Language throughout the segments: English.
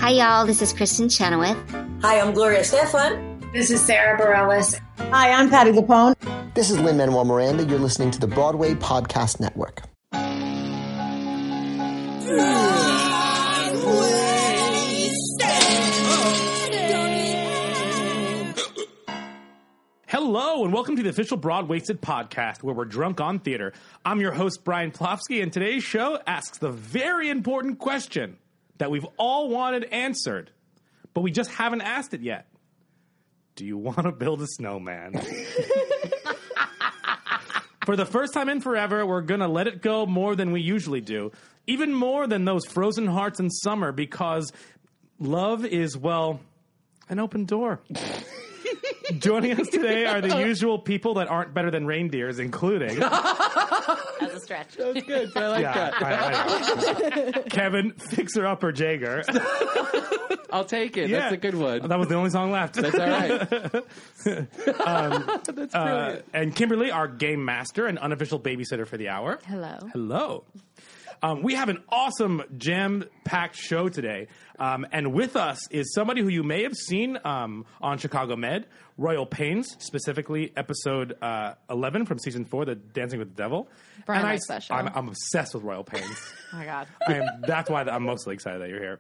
Hi, y'all. This is Kristen Chenoweth. Hi, I'm Gloria Stefan. This is Sarah Bareilles. Hi, I'm Patti LuPone. This is Lin-Manuel Miranda. You're listening to the Broadway Podcast Network. Hello, and welcome to the official Broadwasted podcast, where we're drunk on theater. I'm your host, Brian Plofsky, and today's show asks the very important question that we've all wanted answered, but we just haven't asked it yet. Do you want to build a snowman? For the first time in forever, we're going to let it go more than we usually do, even more than those frozen hearts in summer, because love is, well, an open door. Joining us today are the usual people that aren't better than reindeers, including... That's a stretch. That's good. I like that. I Kevin Fixer-Upper Jager. I'll take it. Yeah. That's a good one. That was the only song left. That's all right. That's brilliant. And Kimberly, our game master and unofficial babysitter for the hour. Hello. Hello. We have an awesome jam-packed show today. And with us is somebody who you may have seen on Chicago Med, Royal Pains, specifically episode 11 from season 4, The Dancing with the Devil. Brian and likes that show. I'm obsessed with Royal Pains. Oh, my God. That's why I'm mostly excited that you're here.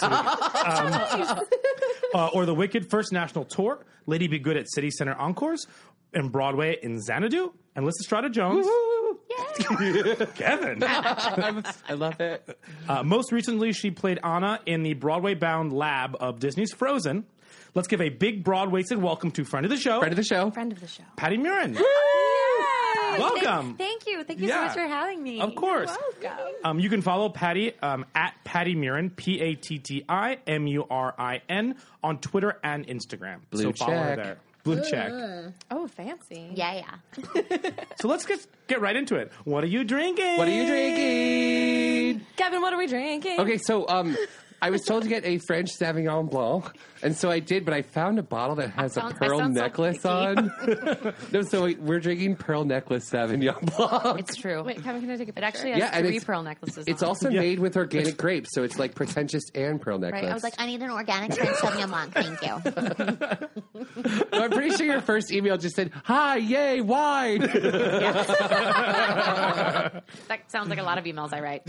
Or the Wicked First National Tour, Lady Be Good at City Center Encores, and Broadway in Xanadu, and Lyssa Strada-Jones. Kevin. I love it. Most recently, she played Anna in the Broadway-bound lab of Disney's Frozen. Let's give a big Broadwasted welcome to friend of the show, Friend of the show. Patti Murin. Welcome. Thank you. Thank you so much for having me. Of course. You're welcome. You can follow Patti at Patti Murin, PattiMurin, on Twitter and Instagram. Blue Follow her check. there. Blue check. Oh, fancy. Yeah. So let's get right into it. What are you drinking? What are you drinking? Kevin, what are we drinking? Okay, so I was told to get a French Sauvignon Blanc, and so I did, but I found a bottle that has a pearl necklace on. No, so we're drinking pearl necklace Sauvignon Blanc. It's true. Wait, Kevin, can I take a picture? It actually has and 3 pearl necklaces It's on. also made with organic grapes, so it's like pretentious and pearl necklace. Right? I was like, I need an organic French Sauvignon Blanc. Thank you. No, I'm pretty sure your first email just said, "Hi, yay, wine." That sounds like a lot of emails I write.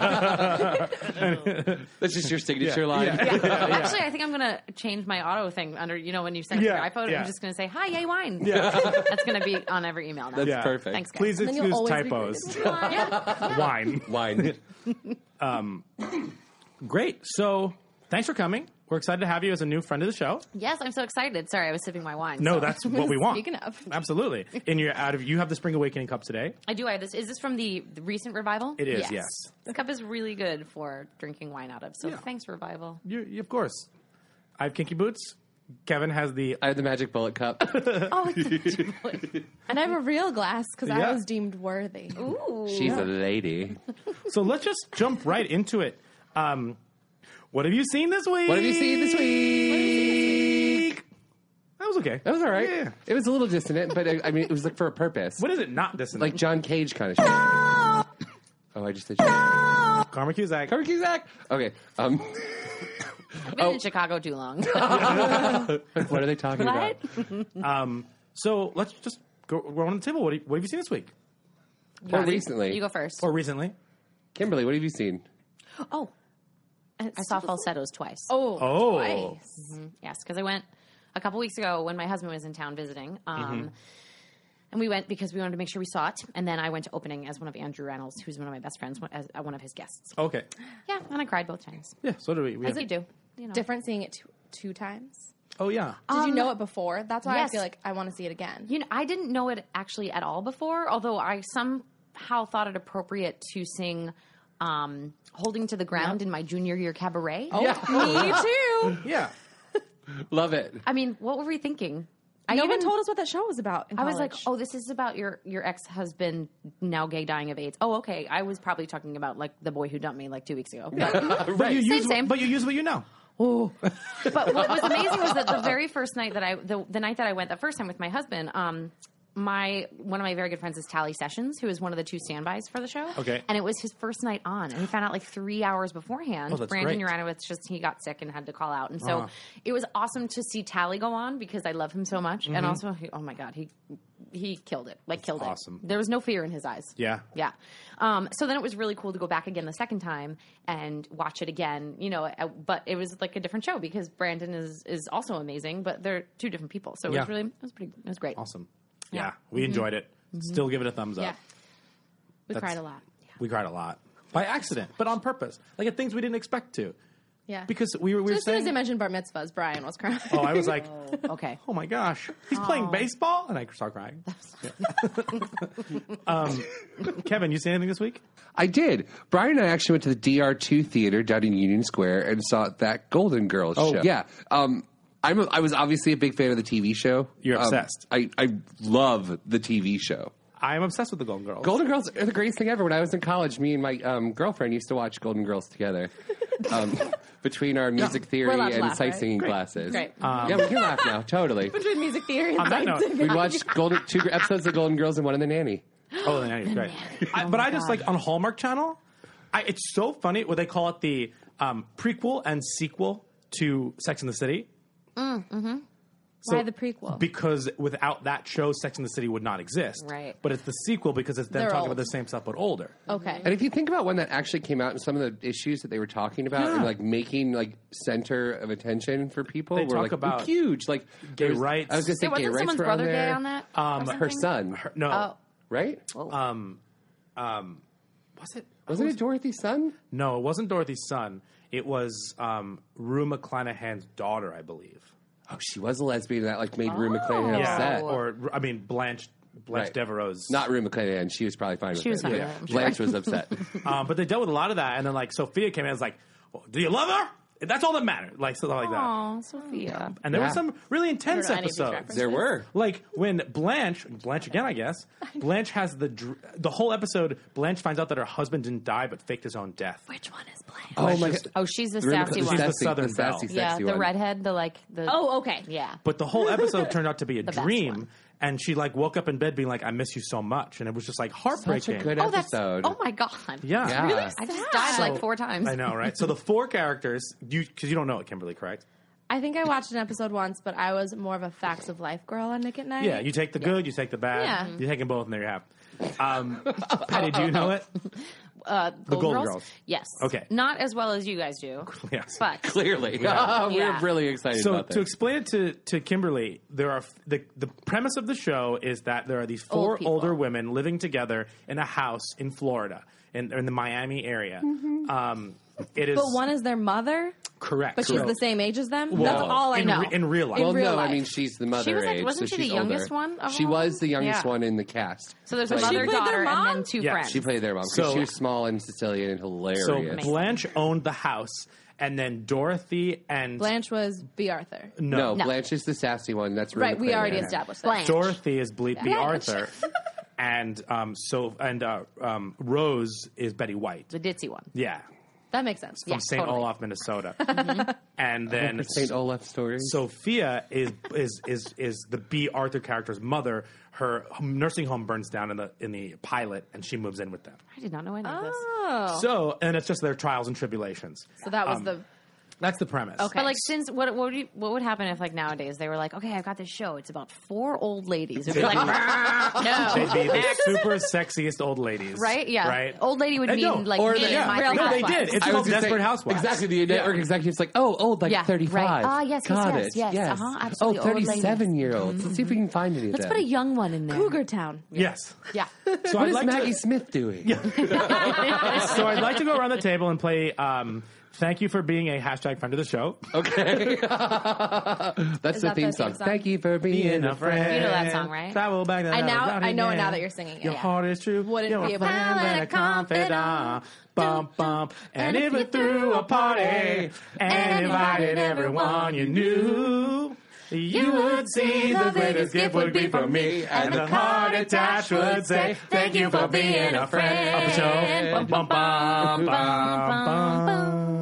That's just your signature line. Actually, I think I'm going to change my auto thing under, when you send it to your iPhone, I'm just going to say, hi, yay, wine. Yeah. That's going to be on every email now. That's perfect. Thanks, guys. Please you'll excuse always be typos. Yeah. Wine. Wine. Great. So thanks for coming. We're excited to have you as a new friend of the show. Yes, I'm so excited. Sorry, I was sipping my wine. No, so. that's what we want. Speaking of. Absolutely. You have the Spring Awakening cup today. I do. I have this. Is this from the recent revival? It is, yes. This cup is really good for drinking wine out of. So thanks, revival. You, of course. I have Kinky Boots. Kevin has the... I have the Magic Bullet cup. Oh, it's And I have a real glass because Yeah. I was deemed worthy. Ooh. She's a lady. So let's just jump right into it. What have you seen this week? What have you seen this week? That was okay. That was all right. Yeah. It was a little dissonant, but I mean, it was like for a purpose. What is it not dissonant? Like John Cage kind of shit. Oh, I just did. Karma Cusack. Carmen Cusack. Okay. I've been in Chicago too long. What are they talking about? So let's just go around the table. What have you seen this week? Or recently. You go first. Or recently? Kimberly, what have you seen? Oh. I saw Falsettos twice. Oh. Twice. Yes, because I went a couple weeks ago when my husband was in town visiting. And we went because we wanted to make sure we saw it. And then I went to opening as one of Andrew Reynolds, who's one of my best friends, as one of his guests. Okay. Yeah, and I cried both times. Yeah, so do we. As you do. Different seeing it two times. Oh, yeah. Did you know it before? That's why yes. I feel like I want to see it again. I didn't know it actually at all before, although I somehow thought it appropriate to sing Holding to the Ground in my junior year cabaret. Oh, me too. Yeah. Love it. I mean, what were we thinking? No one told us what that show was about in I was like, college. oh, this is about your ex-husband, now gay, dying of AIDS. Oh, okay. I was probably talking about, like, the boy who dumped me, like, 2 weeks ago. But, But you use same. But you use what you know. oh. But what was amazing was that the very first night that the night that I went the first time with my husband, one of my very good friends is Tally Sessions, who is one of the 2 standbys for the show. Okay. And it was his first night on, and he found out like 3 hours beforehand. Oh, that's Brandon great. Uranowitz he got sick and had to call out, and so it was awesome to see Tally go on because I love him so much, and also, oh my god, he killed it, killed it. awesome. There was no fear in his eyes. Yeah. Yeah. So then it was really cool to go back again the second time and watch it again, but it was like a different show because Brandon is also amazing, but they're 2 different people. So it was great. Awesome. Yeah. We enjoyed it. Still give it a thumbs up. Yeah. We That's- cried a lot. We cried a lot. By accident, but on purpose. Like at things we didn't expect to. Yeah. Because we were So as soon as saying... they mentioned bar mitzvahs, Brian was crying. Oh, I was like, Okay. oh my gosh, he's playing baseball? And I start crying. Kevin, you see anything this week? I did. Brian and I actually went to the DR2 Theater down in Union Square and saw that Golden Girls show. Yeah. I was obviously a big fan of the TV show. You're obsessed. I love the TV show. I am obsessed with the Golden Girls. Golden Girls are the greatest thing ever. When I was in college, me and my girlfriend used to watch Golden Girls together between our music theory We're allowed to and laugh, sight right? singing classes. Great. Yeah, we can laugh now. Totally. Between music theory and On that note, science. We watched 2 episodes of Golden Girls and one of The Nanny. Oh, the nanny's great. But I just like on Hallmark Channel, it's so funny what they call it the prequel and sequel to Sex and the City. Why the prequel? Because without that show, Sex and the City would not exist. Right. But it's the sequel because it's them They're talking old. about the same stuff but older. Okay. And if you think about when that actually came out and some of the issues that they were talking about and like making like center of attention for people They were talk like about huge. Like gay there was- rights. I was going to say Wasn't gay rights someone's were on brother there. gay on that? or Her something? son, No. Oh. right? Was it? Wasn't it Dorothy's son? No, it wasn't Dorothy's son. It was Rue McClanahan's daughter, I believe. Oh, she was a lesbian. That like made Rue McClanahan upset. Or, I mean, Blanche Right. Devereaux's. Not Rue McClanahan. She was probably fine with She was it. fine but with it, I'm sure. Blanche was upset. But they dealt with a lot of that. And then, like, Sophia came in and was like, well, do you love her? That's all that mattered. Like, stuff like that. Aw, Sophia. And there were Yeah. some really intense I don't know any of these episodes. references. There were. Like when Blanche again, I guess. Blanche has the whole episode. Blanche finds out that her husband didn't die but faked his own death. Which one is Blanche? Oh my just- god. Oh, she's the Rue sassy McClanahan- one. She's the sassy- Southern the sassy, belle. Yeah, sexy the one. redhead, the Oh, okay. yeah. But the whole episode turned out to be a best dream, one. and she like woke up in bed being like, "I miss you so much," and it was just like Such heartbreaking. a good Oh, that's episode. oh my god. Yeah. Yeah. Really? I just died like 4 times. I know, right? So the 4 characters, because you don't know it, Kimberly, correct? I think I watched an episode once, but I was more of a Facts of Life girl on Nick at Night. Yeah, you take the good, you take the bad. Yeah. You take them both, and there you have. Patty, do you know it? Golden Girls. Yes. Okay. Not as well as you guys do. Yes. But Clearly. Yeah. We're really excited So about this. to explain it to Kimberly, there are the premise of the show is that there are these 4 Old people. older women living together in a house in Florida, in the Miami area. It is But one is their mother, correct, but she's correct. the same age as them. Well, That's all I in know. in real life. In Well, real no, life. I mean she's the mother She was like- age, wasn't so she the she's youngest older. one of She all? was the youngest Yeah. one in the cast. So there's a She mother, played their daughter, and mom? then 2 Yeah, friends. She played their mom because So- she was small and Sicilian and hilarious. So Blanche owned the house, and then Dorothy and Blanche was B. Arthur. no, No. Blanche is the sassy one. That's Right, we already McClanahan. established that. Blanche. Dorothy is B. Blanche. Arthur, and Rose is Betty White. The ditzy one. Yeah, That makes sense. from Yeah, St. totally. Olaf, Minnesota. And then Her St. Olaf story. Sophia is the B. Arthur character's mother. Her nursing home burns down in the pilot, and she moves in with them. I did not know any of this. Oh. So, and it's just their trials and tribulations. So that was the... That's the premise. Okay. But like, since what would happen if like nowadays they were like, okay, I've got this show. It's about 4 old ladies. It'd be like, no, They'd be the super sexiest old ladies, right? Yeah, right. Old lady would And mean no, like or me the- and yeah, my Real 3 No, they housewives. did. It's I was called gonna Desperate say, Housewives. Exactly. The network executive's like, oh, like Yeah, 35. right. Ah, yes, Got yes, it. yes, Yes. absolutely. Oh, Old ladies. 37-year-olds. Let's see if we can find any of Let's them. put a young one in there. Cougar Town. Yes. Yeah. So What I'd is like Maggie to. Smith doing? So I'd like to go around the table and play. Thank you for being a hashtag friend of the show. Okay. That's the that theme the song. theme song? Thank you for being a friend. You know that song, right? Travel back I know it now that you're singing it. Your Yeah. heart is true. Wouldn't You're be a able to- friend and a confidant. Bump, bump. And if you threw a party and invited everyone you knew, you would see the greatest gift would be from me. And the heart attached would say, thank you for being a friend of the show. Bum, bum, bum, bum, bum.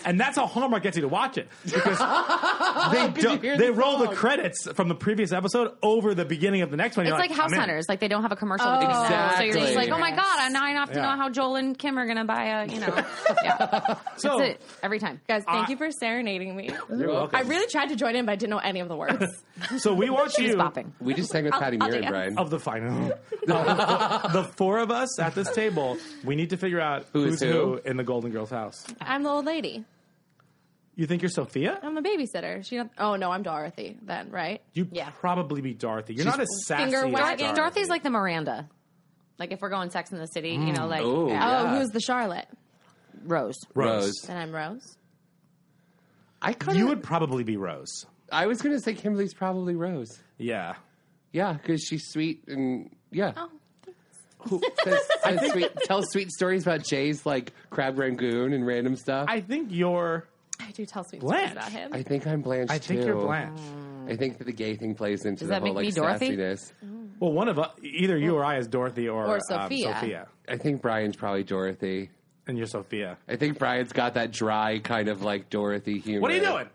And that's how Hallmark gets you to watch it. Because they roll the credits from the previous episode over the beginning of the next one. It's You're like House I'm in. Hunters. Like, they don't have a commercial at the beginning. So you're just like, oh my God, now I have to know how Joel and Kim are going to buy a, Yeah. So, That's it. Every time. Guys, thank you for serenading me. You're welcome. I really tried to join in, but I didn't know any of the words. So we want She's you... bopping. We just sang with Patty Muir and dance. Brian. Of the final. The four of us at this table, we need to figure out who's who in the Golden Girls house. I'm the old lady. You think you're Sophia? I'm the babysitter. Oh, no, I'm Dorothy then, right? You'd probably be Dorothy. You're not as sassy finger as wagging. Dorothy. Dorothy's like the Miranda. Like, if we're going Sex in the City, you know, like Ooh. Oh, who's the Charlotte? Rose. Rose. Then I'm Rose. I kind You of. would probably be Rose. I was gonna say Kimberly's probably Rose. Yeah. Yeah, because she's sweet and yeah. Oh, Who tells sweet stories about Jay's like crab rangoon and random stuff. I think you're... I do tell sweet Blanche. stories about him. I think I'm Blanche I think too. you're Blanche. I think that the gay thing plays into Does the that whole make me like Dorothy? sassiness. Well, one of us, either you or I is Dorothy or Sophia. Sophia. I think Brian's probably Dorothy. And you're Sophia. I think Brian's got that dry kind of like Dorothy humor. What are you doing?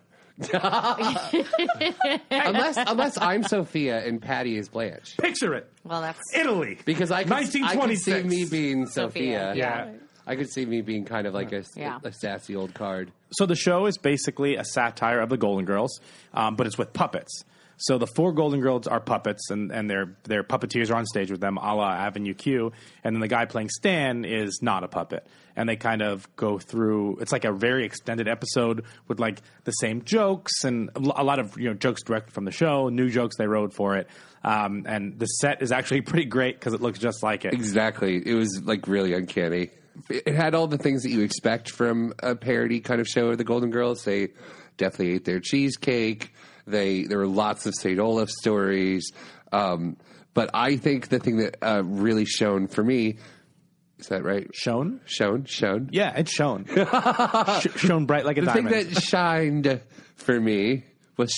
Unless I'm Sophia and Patty is Blanche. Picture it. Well, that's... Italy. Because I could see 1926. me being Sophia. Yeah. I could see me being kind of like a Yeah. sassy old card. So the show is basically a satire of the Golden Girls, but it's with puppets. So the four Golden Girls are puppets, and their puppeteers are on stage with them, a la Avenue Q. And then the guy playing Stan is not a puppet. And they kind of go through. It's like a very extended episode with like the same jokes and a lot of jokes directed from the show, new jokes they wrote for it. And the set is actually pretty great because it looks just like it. Exactly. It was like really uncanny. It had all the things that you expect from a parody kind of show of the Golden Girls. They definitely ate their cheesecake. There were lots of St. Olaf stories. But I think the thing that really shone for me, is that right? Shone? Shone? Yeah, it's shone. Shone bright like a The diamond. thing that shined for me was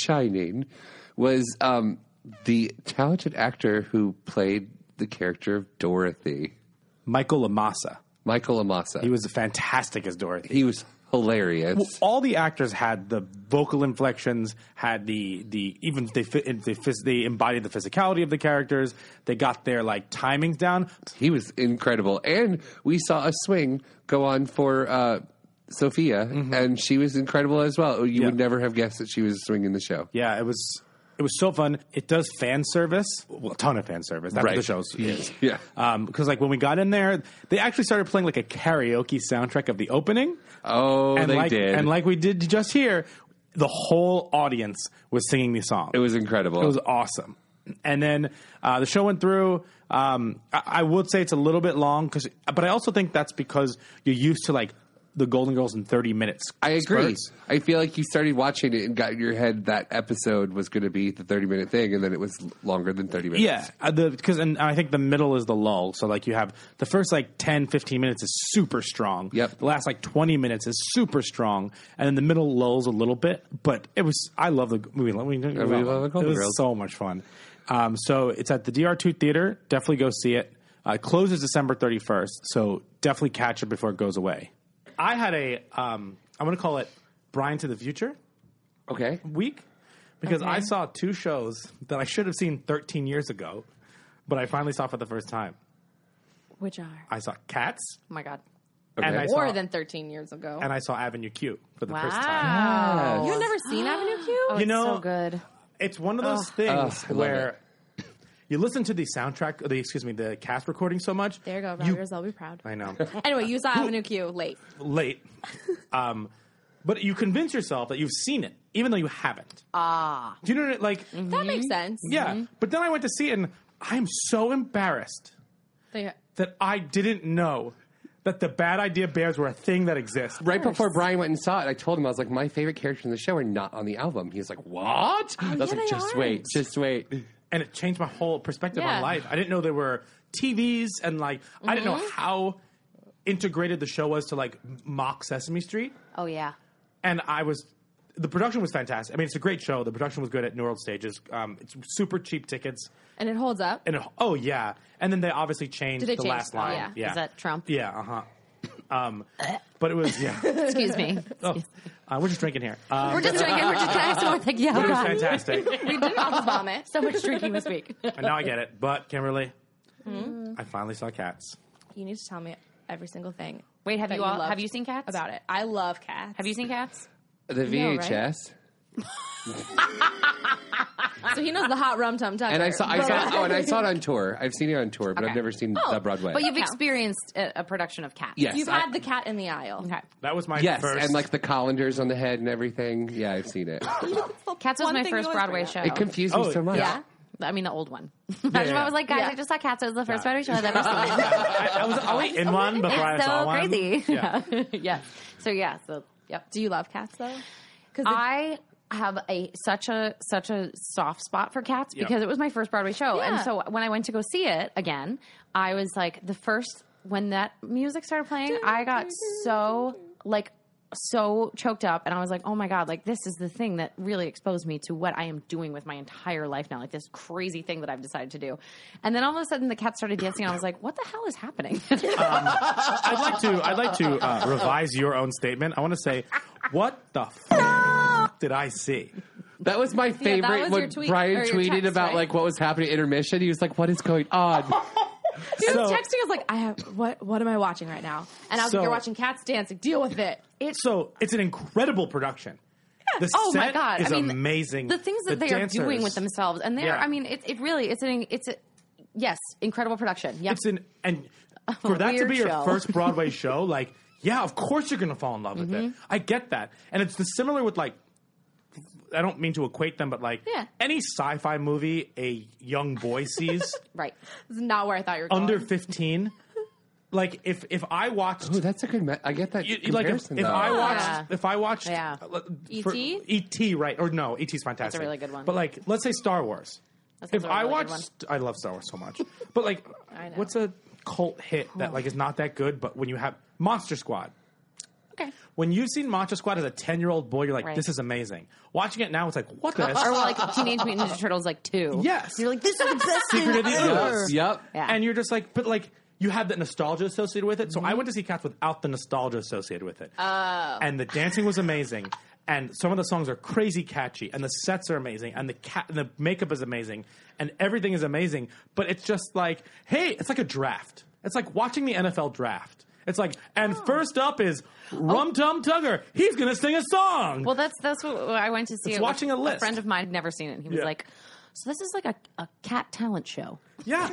the talented actor who played the character of Dorothy. Michael Amasa. Michael Amasa. He was fantastic as Dorothy. He was hilarious. Well, all the actors had the vocal inflections, had they embodied the physicality of the characters. They got their like timings down. He was incredible. And we saw a swing go on for Sophia, and she was incredible as well. You would never have guessed that she was swinging the show. Yeah, it was so fun. It does fan service, a ton of fan service. That's what the show is. Yeah. Because like when we got in there, they actually started playing like a karaoke soundtrack of the opening. Oh, And they did. And like we did just here, the whole audience was singing these songs. It was incredible. It was awesome. And then the show went through. I would say it's a little bit long, but I also think that's because you're used to like the Golden Girls in 30 minutes. I agree. spurts. I feel like you started watching it and got in your head that episode was going to be the 30-minute thing, and then it was longer than 30 minutes. Yeah, and I think the middle is the lull. So like you have the first like 10, 15 minutes is super strong. Yep. The last like 20 minutes is super strong, and then the middle lulls a little bit. But I love the movie. We love the Golden It was Girls. so much fun. So it's at the DR2 Theater. Definitely go see it. It closes December 31st, so definitely catch it before it goes away. I had I'm going to call it Brian to the Future Okay. week because I saw two shows that I should have seen 13 years ago, but I finally saw for the first time. Which are? I saw Cats, Oh my God. and I More saw, than 13 years ago. and I saw Avenue Q for the first time. Wow. You've never seen Avenue Q? Oh, You it's know- so good. It's one of those things I love where you listen to the soundtrack, the cast recording so much. There you go, Rogers. I'll be proud. I know. Anyway, you saw Avenue Q late. Late. But you convince yourself that you've seen it, even though you haven't. Ah. Do you know what, like, That makes sense. yeah. But then I went to see it, and I'm so embarrassed that I didn't know that the Bad Idea Bears were a thing that exists. Right before Brian went and saw it, I told him, I was like, my favorite characters in the show are not on the album. He was like, what? I was yeah, like, they just aren't. wait, just wait. And it changed my whole perspective Yeah. on life. I didn't know there were TVs, and like I didn't know how integrated the show was to like mock Sesame Street. Oh, yeah. And the production was fantastic. I mean, it's a great show. The production was good at New World Stages. It's super cheap tickets. And it holds up. And oh yeah. And then they obviously changed Did they the change last that? line. Yeah. Is that Trump? Yeah, But it was Excuse me. We're just drinking here. We're just drinking. We're just kind of like, yeah, It was God. fantastic. We did almost vomit. So much drinking this week. And now I get it. But Kimberly, I finally saw Cats. You need to tell me every single thing. Wait, have that you all? loved Have you seen Cats? about it? I love Cats. Have you seen Cats? The know, right? VHS. So he knows the hot rum tum tum. And I saw it on tour. I've seen it on tour, but I've Okay. never seen the Broadway. But you've Yeah. experienced a production of Cats. Yes. You've had the cat in the aisle. Okay. That was my Yes, first. and like the colanders on the head and everything. Yeah, I've seen it. Cats was One my thing first you always Broadway bring show. It confused me so much. Yeah. I mean, the old one. Imagine yeah. I was like, guys, Yeah. I just saw Cats. It was the first Yeah. Broadway show I've ever seen. I was always in one before I It's saw so one. crazy. Yeah. Yes. So, yep. Do you love Cats though? Because I have such a soft spot for Cats Yeah. because it was my first Broadway show. Yeah. And so when I went to go see it again, I was like, when that music started playing, I got so choked up, and I was like, oh my God, like this is the thing that really exposed me to what I am doing with my entire life now, like this crazy thing that I've decided to do. And then all of a sudden the cat started dancing, and I was like, what the hell is happening? I'd like to revise your own statement. I want to say, what the f- did I see? That was my favorite was when your tweet, Brian or your tweeted text, about right? like what was happening at intermission. He was like, "What is going on?" he was So- texting us like, I have what am I watching right now? And I was So- like, you're watching Cats dancing. Deal with it. So it's an incredible production. The Oh set my God! is I mean, amazing. The things that The they are dancers- doing with themselves, and they're. Yeah. I mean, it's a yes, incredible production. Yep. And for that to Weird be your show. first Broadway show, like, yeah, of course you're going to fall in love with it. I get that, and it's similar with like. I don't mean to equate them, but like Yeah. any sci-fi movie a young boy sees right. This is not where I thought you were going. under 15. Like if I watched Oh, that's a good. I get that like comparison. if though. I watched Yeah. E.T.? E.T. right or no E.T.'s fantastic. really good one. But like let's say Star Wars. That's If also a I really good watched, I love Star Wars so much. But like, I know. what's a cult hit that like is not that good? But when you have Monster Squad. Okay. When you've seen Monster Squad as a 10-year-old boy, you're like, Right. this is amazing. Watching it now, it's like, what the? Or like Teenage Mutant Ninja Turtles, like 2. Yes. You're like, this is the best Secret of the ever. Ooze. Yep. Yeah. And you're just like, but like, you have that nostalgia associated with it. So I went to see Cats without the nostalgia associated with it. Oh. And the dancing was amazing. And some of the songs are crazy catchy. And the sets are amazing. And the makeup is amazing. And everything is amazing. But it's just like, hey, it's like a draft. It's like watching the NFL draft. It's like, and first up is Rum Tum Tugger. He's going to sing a song. Well, that's what I went to see. It's it with watching a list. A friend of mine had never seen it. And he was Yeah. like, so this is like a cat talent show. Yeah.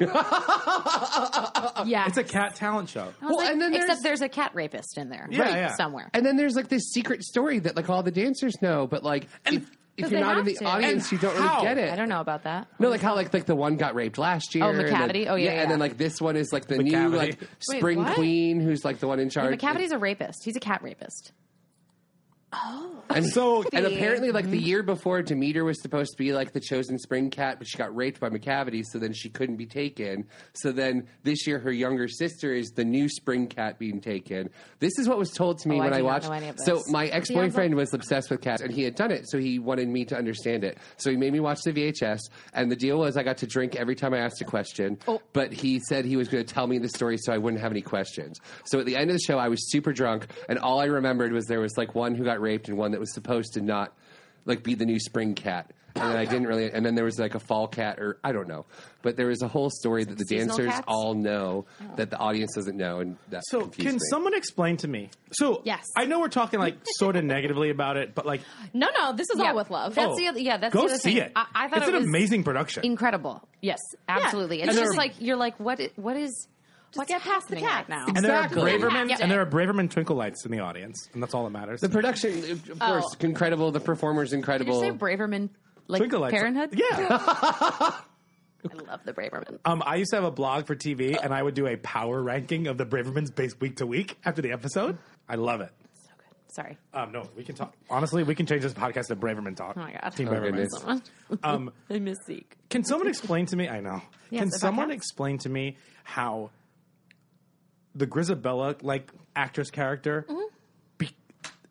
Yeah. It's a cat talent show. I was like, and then except there's a cat rapist in there. Yeah, yeah. Somewhere. And then there's like this secret story that like all the dancers know, but like if they you're not in have the to. audience, And you don't really how? get it. I don't know about that. No, like how like the one got raped last year. Oh, and then- McCavity? Oh, yeah, And yeah. then like this one is like the new McCavity. like Wait, spring what? queen who's like the one in charge. McCavity's a rapist. He's a cat rapist. And So- and apparently, like the year before, Demeter was supposed to be like the chosen spring cat, but she got raped by McCavity, so then she couldn't be taken. So then this year, her younger sister is the new spring cat being taken. This is what was told to me Oh, I when do I not watched. know any of So this. my ex boyfriend was obsessed with cats, and he had done it, so he wanted me to understand it. So he made me watch the VHS, and the deal was I got to drink every time I asked a question. But he said he was going to tell me the story so I wouldn't have any questions. So at the end of the show, I was super drunk, and all I remembered was there was like one who got raped and one that was supposed to not like be the new spring cat. And then I didn't really, and then there was like a fall cat, or I don't know. But there was a whole story that the Seasonal dancers cats? all know that the audience doesn't know, and that So confused can me. someone explain to me? So Yes. I know we're talking like sort of negatively about it, but like no, this is all with love. That's the other. Yeah, that's go the other see thing. it. I thought it's it an was amazing production. incredible. Yes, absolutely. It's And just there are- like you're like, what's get past the happening right cats. now? and there are Exactly. Braverman, Yeah. and there are Braverman twinkle lights in the audience, and that's all that matters. The production, of course, incredible. The performers, Did incredible. you say Braverman? Like Twinkle lights. Parenthood? Yeah. I love the Braverman. I used to have a blog for TV, and I would do a power ranking of the Bravermans based week to week after the episode. I love it. So good. Sorry. No, we can talk. Honestly, we can change this podcast to Braverman Talk. Oh my God. Team Oh, Braverman. goodness. I miss Zeke. Can someone explain to me? I know. Yes, Can about someone cats? explain to me how the Grisabella like actress character Mm-hmm.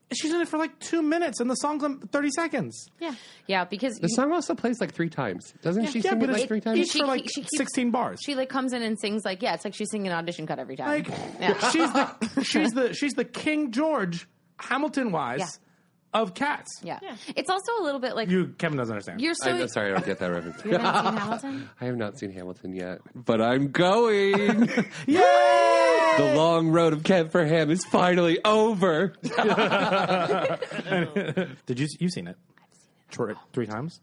she's in it for like 2 minutes, and the song's 30 seconds. Yeah, because The song also plays like 3 times. Doesn't she sing it like 3 times? Each for like she keeps- 16 bars. she like comes in and sings like it's like she's singing an audition cut every time. Like, she's the King George Hamilton wise of Cats. Yeah. It's also a little bit like Kevin doesn't understand. you're so. I'm sorry, I don't get that reference. You haven't seen Hamilton? I have not seen Hamilton yet, but I'm going. Yay! The long road of Kev for Ham is finally over. Did you've seen it? I've seen it 3 times.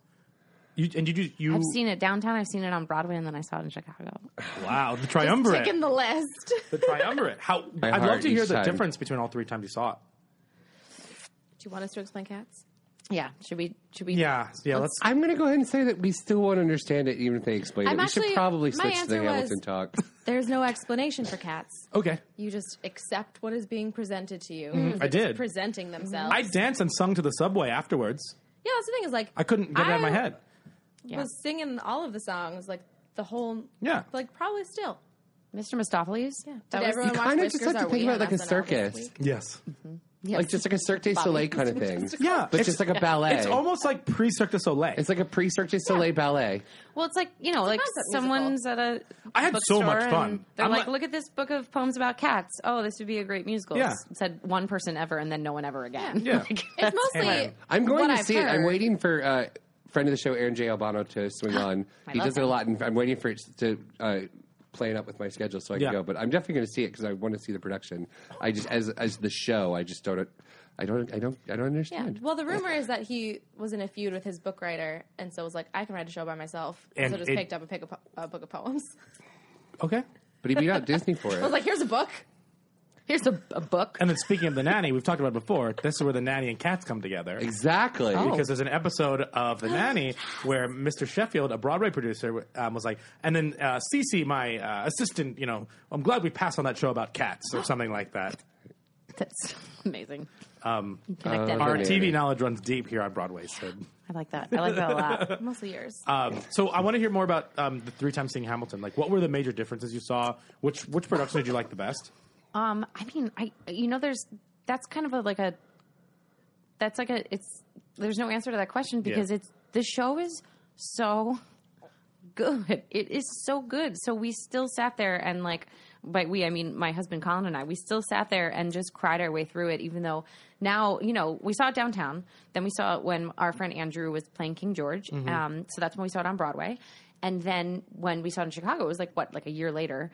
You I've seen it downtown. I've seen it on Broadway, and then I saw it in Chicago. Wow, the triumvirate. Taking the list. The triumvirate. My I'd love heart to hear each the time. difference between all 3 times you saw it. Do you want us to explain Cats? Yeah. Should we? Yeah. Let's. I'm going to go ahead and say that we still won't understand it, even if they explain I'm it. We should actually- probably my switch to the answer was- Hamilton talk. There's no explanation for Cats. Okay. You just accept what is being presented to you. I did. Presenting themselves. I danced and sung to the subway afterwards. Yeah, that's the thing is like I couldn't get it out of my head. was singing all of the songs, like the whole, Yeah. like probably still. Mr. Mistopheles. Yeah. That Did was- everyone You watch kind of Whiskers just have to Are think We about it like on a SNL this circus. week? Yes. Yes. Like just like a Cirque du Soleil kind of thing. Yeah. But just like a ballet. It's almost like pre-Cirque du Soleil. It's like a pre-Cirque du Soleil ballet. Well, it's like, like concept someone's at a I had so much bookstore fun. and They're I'm like, like- look at this book of poems about cats. Oh, this would be a great musical. Yeah. Said one person ever, and then no one ever again. Yeah. Like, It's mostly. Amen. I'm going what to I've see it. I'm heard. waiting for friend of the show, Aaron J. Albano, to swing on. He love does it a him. lot, and I'm waiting for it to play it up with my schedule so I can Yeah. go. But I'm definitely going to see it because I want to see the production. I just as the show, I just don't. I don't Yeah. understand. Well, the rumor is that he was in a feud with his book writer, and so was like, I can write a show by myself. And so just it- picked up a book of poems. Okay. But he beat out Disney for I was it. like, here's a book. here's a book. And then speaking of the nanny, we've talked about it before. This is where the nanny and Cats come together. Exactly. Because there's an episode of The Nanny where Mr. Sheffield, a Broadway producer, was like, and then Cece, my assistant, I'm glad we passed on that show about cats or something like that. That's amazing. Um, Connect that. Our Nanny. TV knowledge runs deep here on Broadway. So, I like that. I like that a lot. Mostly yours. so I want to hear more about the 3 times seeing Hamilton. Like, what were the major differences you saw? Which production did you like the best? I mean, that's kind of there's no answer to that question because the show is so good. It is so good. So we still sat there and by we, I mean my husband Colin and I, we still sat there and just cried our way through it, even though now, we saw it downtown. Then we saw it when our friend Andrew was playing King George. So that's when we saw it on Broadway. And then when we saw it in Chicago, it was like a year later.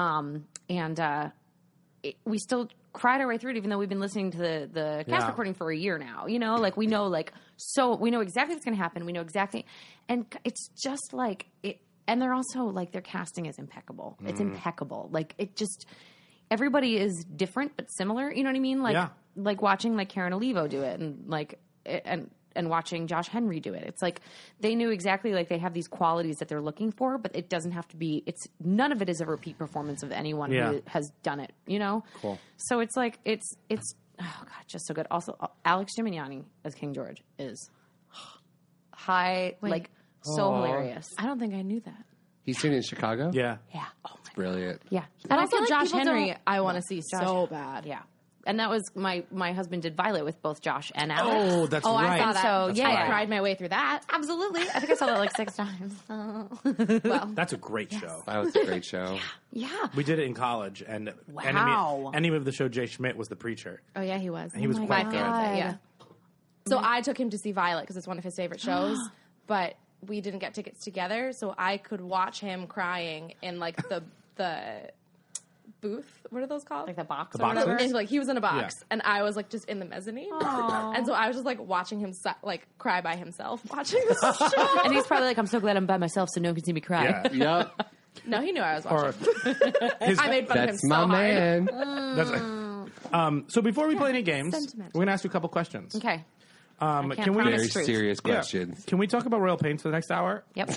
We still cried our way through it, even though we've been listening to the cast recording for a year now. We know, we know exactly what's going to happen. We know exactly, and it's just like it. And they're also their casting is impeccable. It's impeccable. Everybody is different but similar. You know what I mean? Like watching Karen Olivo do it, and watching Josh Henry do it. It's like they knew exactly they have these qualities that they're looking for, but it doesn't have to be. None of it is a repeat performance of anyone who has done it. Cool. So it's oh god, just so good. Also, Alex Gimignani as King George is high, so hilarious. I don't think I knew that. He's seen it in Chicago? Yeah. Yeah. Oh my Brilliant. Yeah. And I also feel like Josh people Henry, don't- I want to see so bad. Yeah. And that was my husband did Violet with both Josh and Alex. Oh, that's Oh, right. I saw that. So, That's yeah, right. I cried my way through that. Absolutely. I think I saw that 6 times. Well, That's a great show. That was a great show. Yeah. We did it in college, and Wow. enemy of the show, Jay Schmidt, was the preacher. oh yeah, he was. He was my quite favorite. good. Yeah. So I took him to see Violet because it's one of his favorite shows, but we didn't get tickets together, so I could watch him crying in the booth. What are those called? Like the box The or whatever. boxes? And, he was in a box, Yeah. and I was just in the mezzanine, and so I was just watching him cry by himself watching this show. And he's probably I'm so glad I'm by myself so no one can see me cry. Yeah. Yep. No, he knew I was Or watching. his, I made fun of him That's so my hard. man. that's, so before we play any games, sentimental. we're going to ask you a couple questions. Okay. Can we promise. Very Truth. serious Yeah. questions. Can we talk about Royal Pains for the next hour? Yep.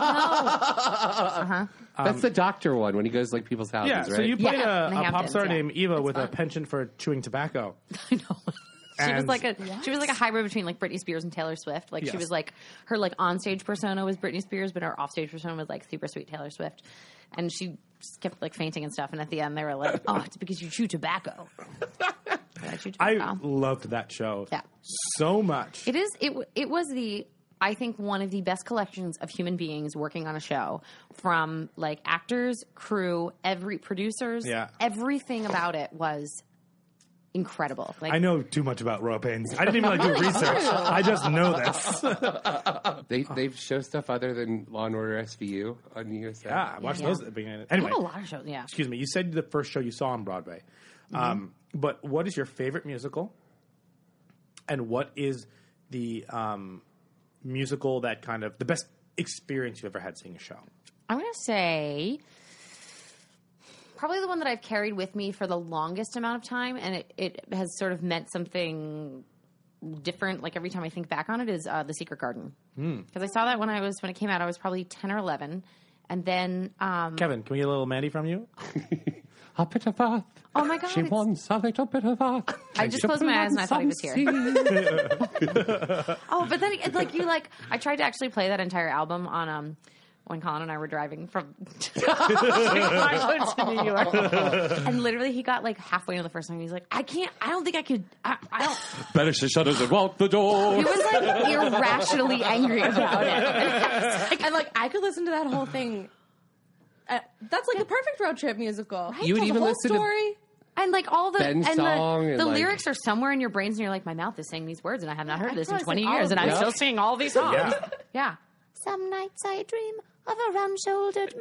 That's the doctor one when he goes people's houses, Yeah. right? So you played Yeah, in the a pop Hamptons, star yeah. named Eva with a fun. penchant for chewing tobacco. I know. She was And- like a hybrid between like Britney Spears and Taylor Swift. Like she Yes. was like her like onstage persona was Britney Spears, but her offstage persona was like super sweet Taylor Swift. And she just kept like fainting and stuff. And at the end, they were like, "Oh, it's because you chew tobacco." I chew I tobacco. loved that show Yeah. so much. It is. It was I think one of the best collections of human beings working on a show, from like actors, crew, producers. Yeah. Everything about it was incredible. Like I know too much about Royal Pains. I didn't even do research. I just know this. They show stuff other than Law and Order SVU on USA. Yeah, I watched Yeah. those at the beginning. they Anyway, have a lot of shows. Yeah. excuse me. You said the first show you saw on Broadway. But what is your favorite musical? And what is the musical that kind of the best experience you've ever had seeing a show? I'm going to say probably the one that I've carried with me for the longest amount of time, and it has sort of meant something different. Like every time I think back on it, is The Secret Garden, because I saw that when it came out. I was probably 10 or 11, and then Kevin, can we get a little Mandy from you? A bit of earth. oh my god, She it's- wants a little bit of earth. I just closed my eyes and I thought he was here. Oh, but then I tried to actually play that entire album on when Colin and I were driving from Chicago to New York, and literally he got like halfway into the first song. He's like, I don't think I could. I don't. Better she shutters and walk the door. He was like irrationally angry about it. And like I could listen to that whole thing. That's like a perfect road trip musical. You would Tells even the whole listen to- story. And like all the Ben's and song the and, like- lyrics are somewhere in your brains, and you're like, my mouth is saying these words, and I have not heard I this in probably 20 sing all years, of and I'm them. still singing all these songs. Yeah. Yeah. Some nights I dream of a round-shouldered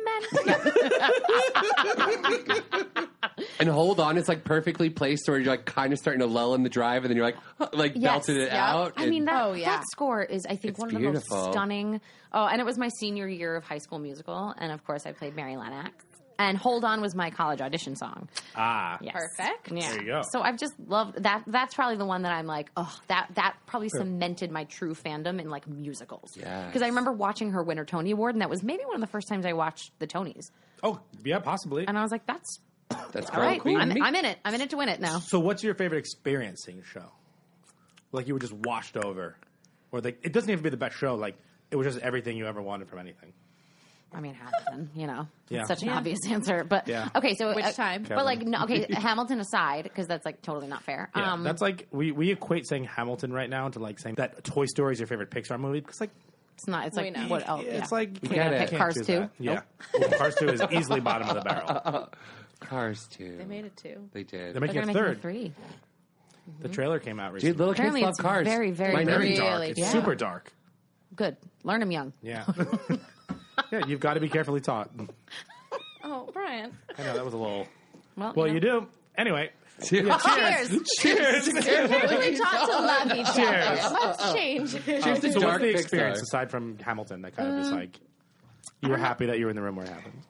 man. And Hold On is like perfectly placed where you're like kind of starting to lull in the drive, and then you're like belting it out. I mean, and- that score is, I think, It's one of the beautiful. most stunning. Oh, and it was my senior year of High School Musical, and of course, I played Mary Lennox. And Hold On was my college audition song. Ah. Yes. Perfect. Yeah. There you go. So I've just loved that. That's probably the one that I'm like, oh, that probably cemented my true fandom in like musicals. Yes. Because I remember watching her win her Tony Award, and that was maybe one of the first times I watched the Tonys. Oh, yeah, possibly. And I was like, that's That's all right. cool. I'm in it. I'm in it to win it now. So what's your favorite experience seeing a show? Like you were just washed over? Or like it doesn't have to be the best show, like it was just everything you ever wanted from anything. I mean, Hamilton, you know. Yeah. It's such an obvious answer. But, Yeah. okay, so. Which time? But, like, no, okay, Hamilton aside, because that's, like, totally not fair. Yeah, that's like we equate saying Hamilton right now to like saying that Toy Story is your favorite Pixar movie because like It's not, it's We like, know. what else? it's Yeah. like you get can't, it. can't Cars choose 2? that. Yeah, Well, Cars 2 is easily bottom of the barrel. Cars too. They made it too. They did. They're But making they're a making third. 3. The trailer came out recently. Dude, little kids Apparently love it's cars. very, very, My very nerdy dark. Really? It's Yeah. super dark. Good. Learn them young. Yeah. Yeah, you've got to be carefully taught. Oh, Brian. I know that was a little. Well, Well, you you do. Anyway. Cheers. Cheers. We taught to love each Cheers. other. Let's change. So to what's dark the Pixar. experience aside from Hamilton that kind of just like you were happy that you were in the room where it happened?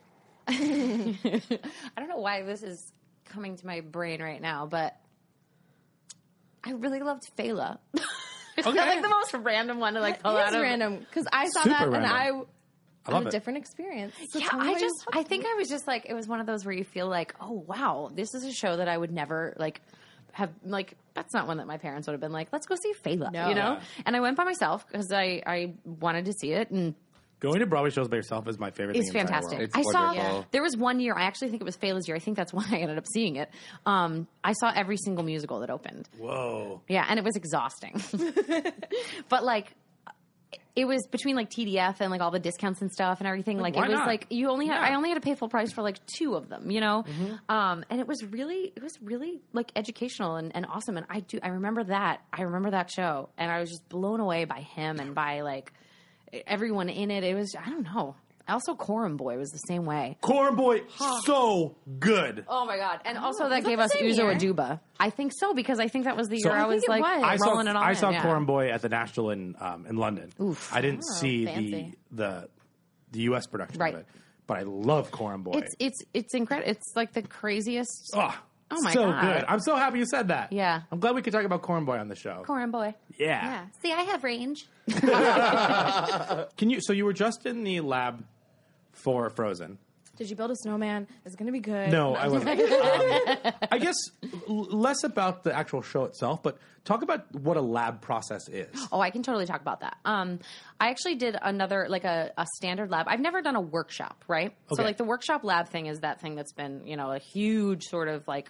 I don't know why this is coming to my brain right now, but I really loved Fela. It's Okay. like the most random one to like pull It out is of. random because I saw Super that and random. I had love a it. different experience. So Yeah, tell me why you I loved think it. I was just like, it was one of those where you feel like, oh wow, this is a show that I would never like have, like, that's not one that my parents would have been like, let's go see Fela, No. you know? Yeah. And I went by myself because I wanted to see it, and Going to Broadway shows by yourself is my favorite it's thing in the entire fantastic. world. It's I saw, wonderful. there was one year, I actually think it was Fela's year, I think that's why I ended up seeing it. I saw every single musical that opened. Whoa. Yeah, and it was exhausting. But like, it was between like TDF and like all the discounts and stuff and everything. Like why it was not? like you only had, Yeah. I only had to pay full price for like 2 of them, you know. And it was really like educational and awesome. And I remember that show, and I was just blown away by him and by like everyone in it. It was, I don't know. Also, Coram Boy was the same way. Corn Boy, so good. Oh my god! And also that gave the us same Uzo year? Aduba. I think so, because I think that was the So- year I I was think it like was. rolling it all I in. saw yeah. Corn Boy at the National in London. Oof. I didn't see fancy. the U.S. production Right. of it, but I love Corn Boy. It's incredible. It's like the craziest. Oh my so God. good. I'm so happy you said that. Yeah. I'm glad we could talk about Corn Boy on the show. Coram Boy. Yeah. Yeah. See, I have range. Can you? So you were just in the lab for Frozen. Did you build a snowman? Is it going to be good? No, I wasn't. I guess less about the actual show itself, but talk about what a lab process is. Oh, I can totally talk about that. I actually did another, like a standard lab. I've never done a workshop, right? Okay. So like the workshop lab thing is that thing that's been, a huge sort of like,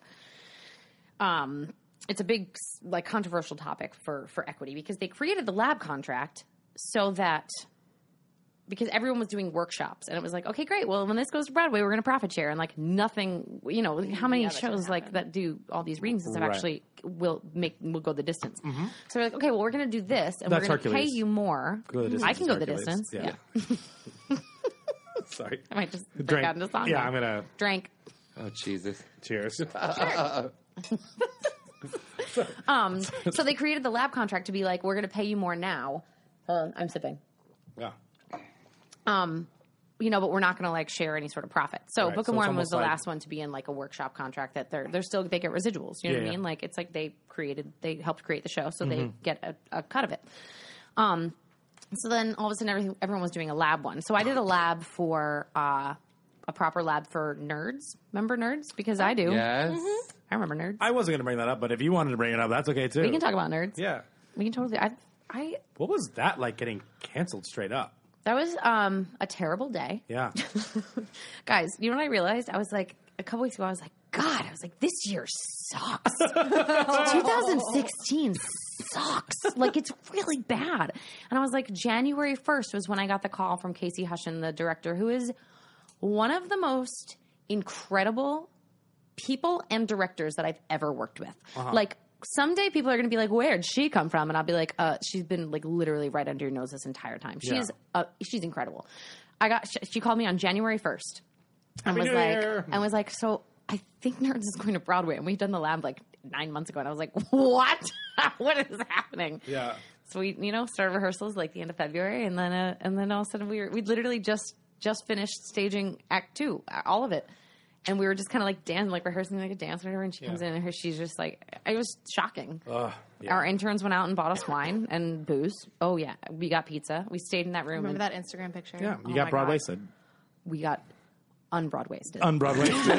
it's a big like controversial topic for equity because they created the lab contract so that because everyone was doing workshops and it was like, okay, great. Well, when this goes to Broadway, we're going to profit share and like nothing, how many shows like that do all these readings and stuff actually will go the distance. Mm-hmm. So we're like, okay, well, we're going to do this and That's we're going to pay Hercules. you more. I can go the Hercules. distance. Yeah. Sorry. I might just break Drink. out into song. Yeah, now. I'm going to... Drink. Oh, Jesus. Cheers. So they created the lab contract to be like, we're going to pay you more now. I'm sipping. Yeah. But we're not going to like share any sort of profit. So Right, Book so of it's Mormon was the almost like- last one to be in like a workshop contract that they get residuals. You know what I mean? Like it's like they helped create the show, so they get a cut of it. So then all of a sudden everyone was doing a lab one. So I did a lab for a proper lab for nerds. Remember nerds? Because I do. Yes. I remember nerds. I wasn't going to bring that up, but if you wanted to bring it up, that's okay, too. We can talk about nerds. Yeah. We can totally. What was that like getting canceled straight up? That was a terrible day. Yeah. Guys, you know what I realized? I was like, a couple weeks ago, I was like, God, I was like, this year sucks. 2016 sucks. Like, it's really bad. And I was like, January 1st was when I got the call from Casey Hushin, the director, who is one of the most incredible people and directors that I've ever worked with. Like, someday people are going to be like, where'd she come from? And I'll be like, she's been like literally right under your nose this entire time. She's incredible. She called me on January 1st and was like, so I think Nerds is going to Broadway. And we'd done the lab like 9 months ago. And I was like, what? What is happening? Yeah. So we, started rehearsals like the end of February. And then all of a sudden we literally just finished staging Act 2, all of it. And we were just kind of like rehearsing like a dance or whatever. And she comes in and she's just like, it was shocking. Our interns went out and bought us wine and booze. Oh yeah, we got pizza. We stayed in that room. Remember that Instagram picture? Yeah. You got Broadway-wasted. We got un-Broadway-wasted. Un-Broadway-wasted.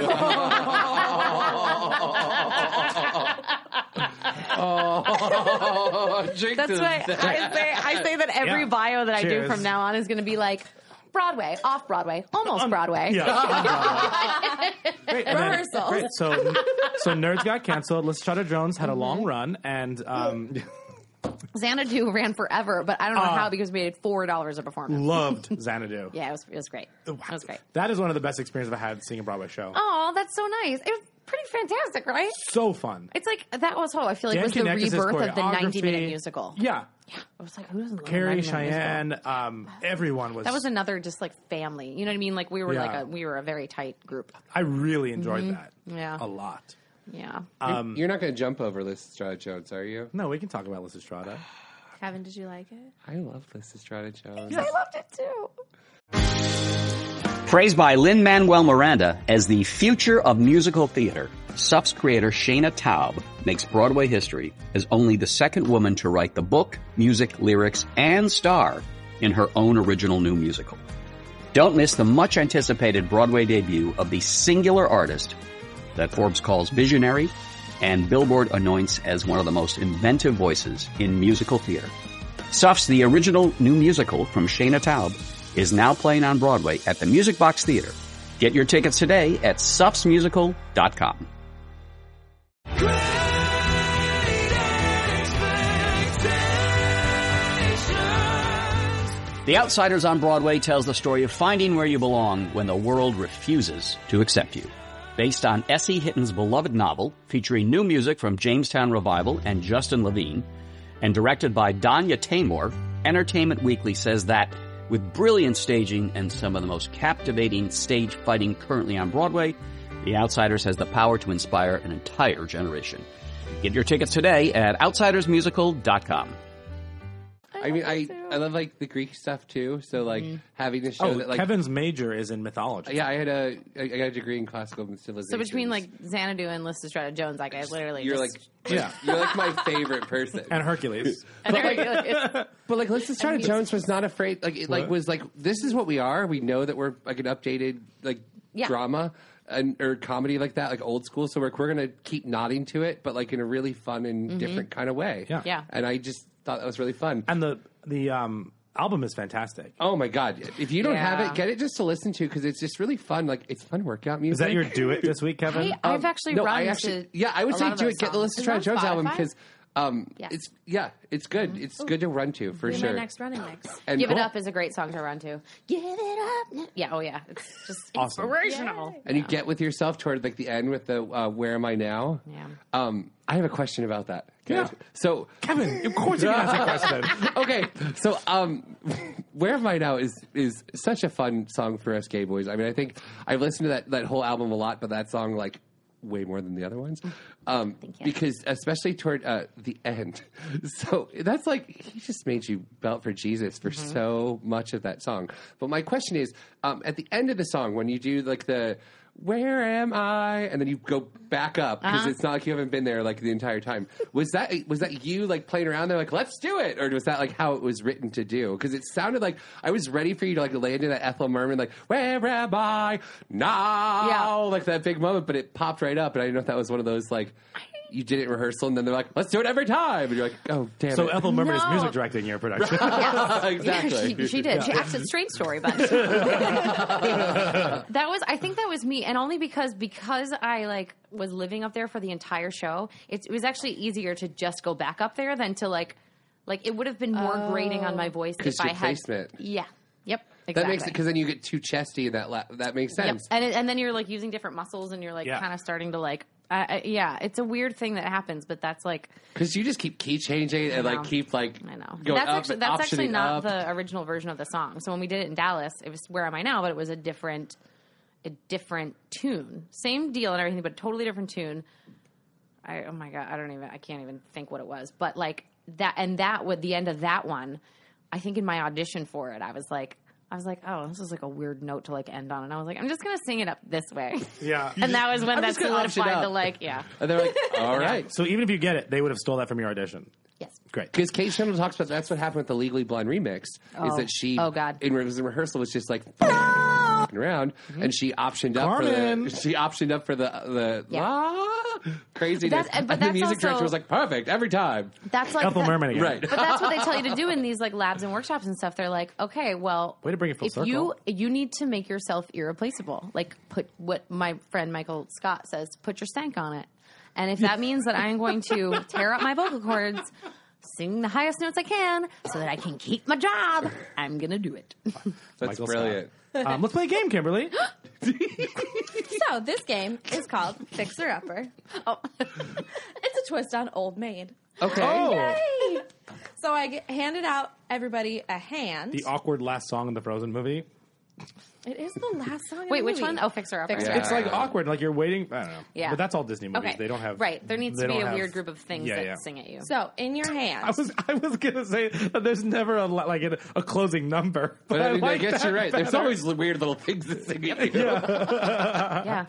That's why I say that every bio that I do from now on is going to be like, Broadway, off Broadway, almost Broadway. Yeah. Great. Rehearsal. Great. So Nerds got canceled. Lysistrata Jones had a long run, and Xanadu ran forever, but I don't know how because we made $4 a performance. loved Xanadu. Yeah, it was great. It was great. That is one of the best experiences I've had seeing a Broadway show. Oh, that's so nice. It was pretty fantastic, right? So fun. It's like that was I feel like Dan was the Kanekis' rebirth of the choreography. 90-minute musical. Yeah. Yeah, I was like, who doesn't love a Carrie, 90-minute musical? Cheyenne, everyone was. That was another just like family. You know what I mean? Like we were we were a very tight group. I really enjoyed that. Yeah. A lot. Yeah. You're not going to jump over Lysistrata Jones, are you? No, we can talk about Lysistrata. Kevin, did you like it? I love Lysistrata Jones. I loved it too. Praised by Lin-Manuel Miranda as the future of musical theater, SUP's creator Shayna Taub makes Broadway history as only the second woman to write the book, music, lyrics, and star in her own original new musical. Don't miss the much-anticipated Broadway debut of the singular artist that Forbes calls visionary and Billboard anoints as one of the most inventive voices in musical theater. SUP's The Original New Musical from Shayna Taub is now playing on Broadway at the Music Box Theater. Get your tickets today at supsmusical.com. The Outsiders on Broadway tells the story of finding where you belong when the world refuses to accept you. Based on S.E. Hitton's beloved novel, featuring new music from Jamestown Revival and Justin Levine, and directed by Danya Taymor, Entertainment Weekly says that with brilliant staging and some of the most captivating stage fighting currently on Broadway, The Outsiders has the power to inspire an entire generation. Get your tickets today at outsidersmusical.com. I mean, I love like the Greek stuff too. So like having a show that like Kevin's major is in mythology. Yeah, I got a degree in classical civilization. So between like Xanadu and Lysistrata Jones, like I literally you're just... you're like my favorite person. And Hercules. But like Lysistrata Jones was not afraid. Like it like was like this is what we are. We know that we're like an updated like drama or comedy like that, like old school. So we're going to keep nodding to it, but like in a really fun and different kind of way. Yeah. And I just thought that was really fun. And the album is fantastic. Oh my God. If you don't have Yeah. it, get it just to listen to because it's just really fun. Like it's fun workout music. Is that your do it this week, Kevin? I've actually No, run I actually, to I would a say lot of do those it. Get the songs. Listen Is to it on Jones album Spotify? because it's good. It's good to run to for Be sure. my next running mix. And Give It Up is a great song to run to. Give it up. Yeah, oh yeah. It's just Awesome. inspirational. And you get with yourself toward like the end with the Where Am I Now? Yeah. I have a question about that. Okay? Yeah. So Kevin, of course you can ask a question. okay, so Where Am I Now is such a fun song for us gay boys. I mean, I think I've listened to that whole album a lot, but that song like way more than the other ones. Because especially toward the end. So that's like he just made you belt for Jesus for so much of that song. But my question is, at the end of the song, when you do like the where am I? And then you go back up because it's not like you haven't been there like the entire time. Was that you like playing around there like let's do it, or was that like how it was written to do? Because it sounded like I was ready for you to like land in that Ethel Merman like where am I now, like that big moment, but it popped right up, and I didn't know if that was one of those like you did it in rehearsal, and then they're like let's do it every time, and you're like oh damn So it. Ethel Merman is No. music directing your production. Exactly. Yeah, she did. She acted Strange Story, but I think that was me, and only because I like was living up there for the entire show. It was actually easier to just go back up there than to like it would have been more grating on my voice if I your had. placement. Yeah. Yep. Exactly. That makes it because then you get too chesty and that makes Yep. sense. And then you're like using different muscles, and you're like Yeah. kind of starting to like. It's a weird thing that happens, but that's like Because you just keep key changing and like know. keep like I know. going That's up, actually optioning not up. the original version of the song. So when we did it in Dallas, it was Where Am I Now, but it was a different tune. Same deal and everything, but totally different tune. Oh my God, I can't even think what it was. But like that with the end of that one, I think in my audition for it, I was like, oh, this is like a weird note to like end on. And I was like, I'm just going to sing it up this way. Yeah. And that was when I'm that just gonna option solidified up. the like, yeah. And they're like, all right. So even if you get it, they would have stole that from your audition. Yes. Great. Because Kate Shandle talks about that's what happened with the Legally Blonde remix. Is that she, Oh, God. in rehearsal, was just like around, and she optioned up Carmen. for the Yeah. craziness. But and the that's music director also- was like, perfect every time. That's like Ethel Merman again. Right. But that's what they tell you to do in these like labs and workshops and stuff. They're like, okay, well, Way to bring it full if circle. you need to make yourself irreplaceable. Like put what my friend Michael Scott says, put your stank on it. And if that means that I'm going to tear up my vocal cords, sing the highest notes I can so that I can keep my job, I'm gonna do it. That's Michael brilliant. Let's play a game, Kimberly. So this game is called Fixer Upper. Oh, It's a twist on Old Maid. Okay. Oh, So I handed out everybody a hand. the awkward last song in the Frozen movie. It is the last song. in wait, the which movie. one? Oh, Fixer Upper. Fixer Yeah. It's like awkward, like you're waiting. I don't know. Yeah. But that's all Disney movies. Okay. They don't have. Right. There needs they to be don't a have- weird group of things Yeah, that yeah. sing at you. So in your hand. I was gonna say that there's never a closing number, But I mean, I like guess that you're right. There's better. always weird little things that sing at you. Yeah.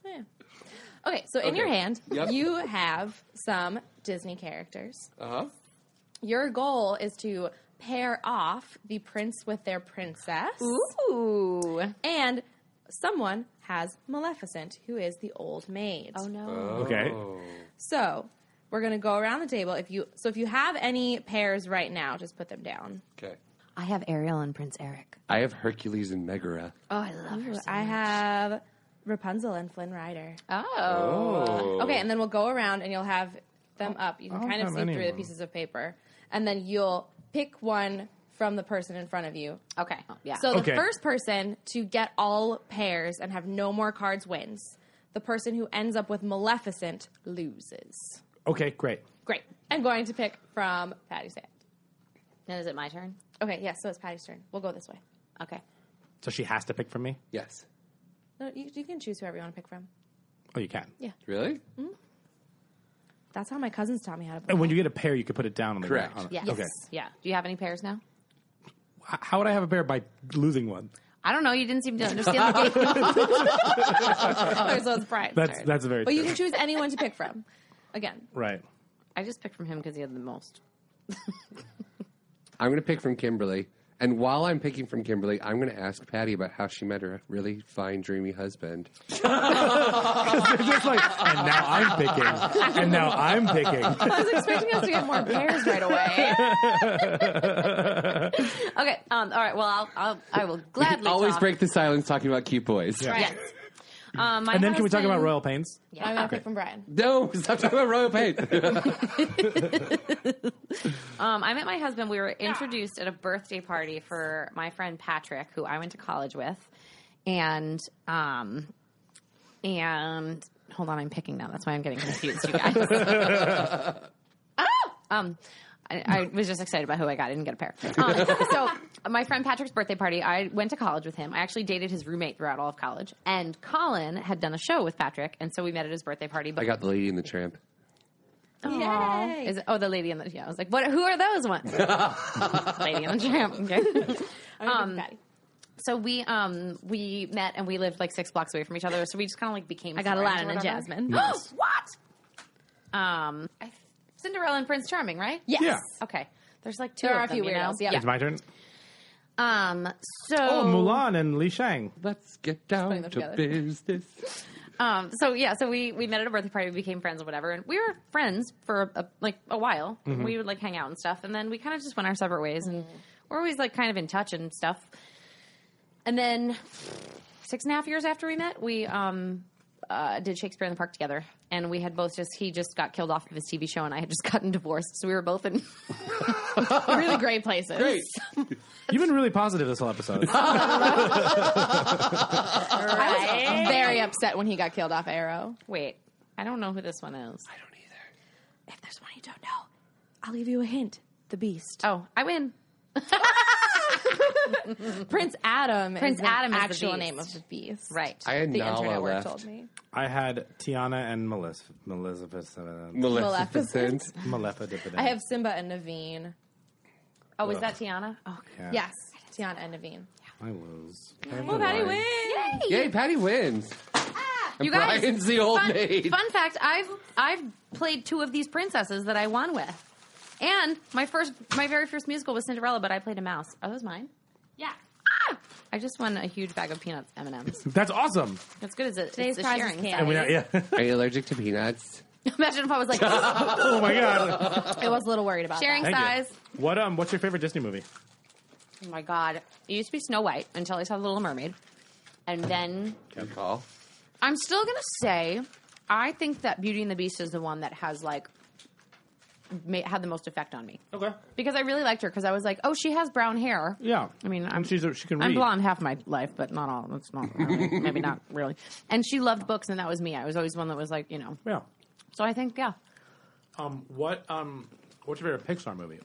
Okay, so in Okay. your hand, Yep. you have some Disney characters. Uh-huh. Your goal is to pair off the prince with their princess. Ooh. And someone has Maleficent, who is the old maid. Oh no. Okay. So we're going to go around the table. If you have any pairs right now, just put them down. Okay. I have Ariel and Prince Eric. I have Hercules and Megara. Oh, I love her. So I have Rapunzel and Flynn Rider. Oh. Okay, and then we'll go around and you'll have them up. You can I don't kind of have see through the anyone. pieces of paper. And then you'll pick one from the person in front of you. Okay. Yeah. So the Okay. first person to get all pairs and have no more cards wins. The person who ends up with Maleficent loses. Okay, great. Great. I'm going to pick from Patty's hand. Then is it my turn? Okay, yes, so it's Patty's turn. We'll go this way. Okay. So she has to pick from me. Yes. No, you can choose whoever you want to pick from. Oh, you can. Yeah. Really? That's how my cousins taught me how to play. And when you get a pair, you can put it down on the Correct. ground. Yes. Okay. Yeah. Do you have any pairs now? How would I have a pair by losing one? I don't know. You didn't seem to understand the game. Okay, so it's Brian's turn. That's very But you true. can choose anyone to pick from. Again. Right. I just picked from him because he had the most. I'm going to pick from Kimberly, And while I'm picking from Kimberly, I'm going to ask Patty about how she met her really fine, dreamy husband. It's just like, and now I'm picking. And now I'm picking. I was expecting us to get more pairs right away. Okay. All right. Well, I will gladly Always talk. break the silence talking about cute boys. Yeah. Yes. My And then can we talk husband- about Royal Pains? I'm going to pick from Brian. No, stop talking about Royal Pain. I met my husband. We were introduced at a birthday party for my friend Patrick, who I went to college with, and hold on, I'm picking now. That's why I'm getting confused, you guys. I was just excited about who I got. I didn't get a pair. So my friend Patrick's birthday party, I went to college with him. I actually dated his roommate throughout all of college. And Colin had done a show with Patrick, and so we met at his birthday party. But I got the Lady and the Tramp. Yay. Is it, the Lady and the... Yeah, I was like, what? Who are those ones? Lady and the Tramp. Okay. So we met, and we lived like 6 blocks away from each other, so we just kind of like became I got friends Aladdin or and whatever. Jasmine. Nice. What? Cinderella and Prince Charming, right? Yes. Yeah. Okay. There's like 2 There of are a them, few you know? weirdos. Yeah. It's my turn. So Oh, Mulan and Li Shang. Let's get down putting to them together. business. So we met at a birthday party, we became friends or whatever, and we were friends for a while. We would like hang out and stuff, and then we kind of just went our separate ways, and we're always like kind of in touch and stuff. And then 6.5 years after we met, we did Shakespeare in the Park together, and we had both he just got killed off of his TV show, and I had just gotten divorced, so we were both in Really great places. Great. You've been really positive this whole episode. I was very upset when he got killed off Arrow. Wait, I don't know who this one is. I don't either. If there's one you don't know, I'll leave you a hint. The Beast. Oh, I win. Prince Adam Prince is Adam the is the actual beast. name of the beast. Right. I had The Nala internet word left. told me. I had Tiana and Maleficent. Maleficent. Maleficent. I have Simba and Naveen. Oh, is that Tiana? Oh, Yeah. Yes. Tiana and Naveen. I lose. Well, Patty wins. Yay, Patty wins. And You guys, Brian's the old maid. Fun fact: I've played 2 of these princesses that I won with, and my very first musical was Cinderella, but I played a mouse. Are those mine? Yeah. I just won a huge bag of peanuts M&Ms. That's awesome. That's good as it. Today's It's the prize is sharing candy. size. Yeah. Are you allergic to peanuts? Imagine if I was like Oh my god. I was a little worried about sharing that. Thank size. you. What's your favorite Disney movie? Oh my god! It used to be Snow White until I saw The Little Mermaid, and then Good call. I'm still gonna say I think that Beauty and the Beast is the one that has like had the most effect on me. Okay. Because I really liked her because I was like, oh, she has brown hair. Yeah. I mean, And she can I'm read. blonde half my life, but not all. That's not really, maybe not really. And she loved books, and that was me. I was always one that was like, you know. Yeah. So I think, yeah. What's your favorite Pixar movie?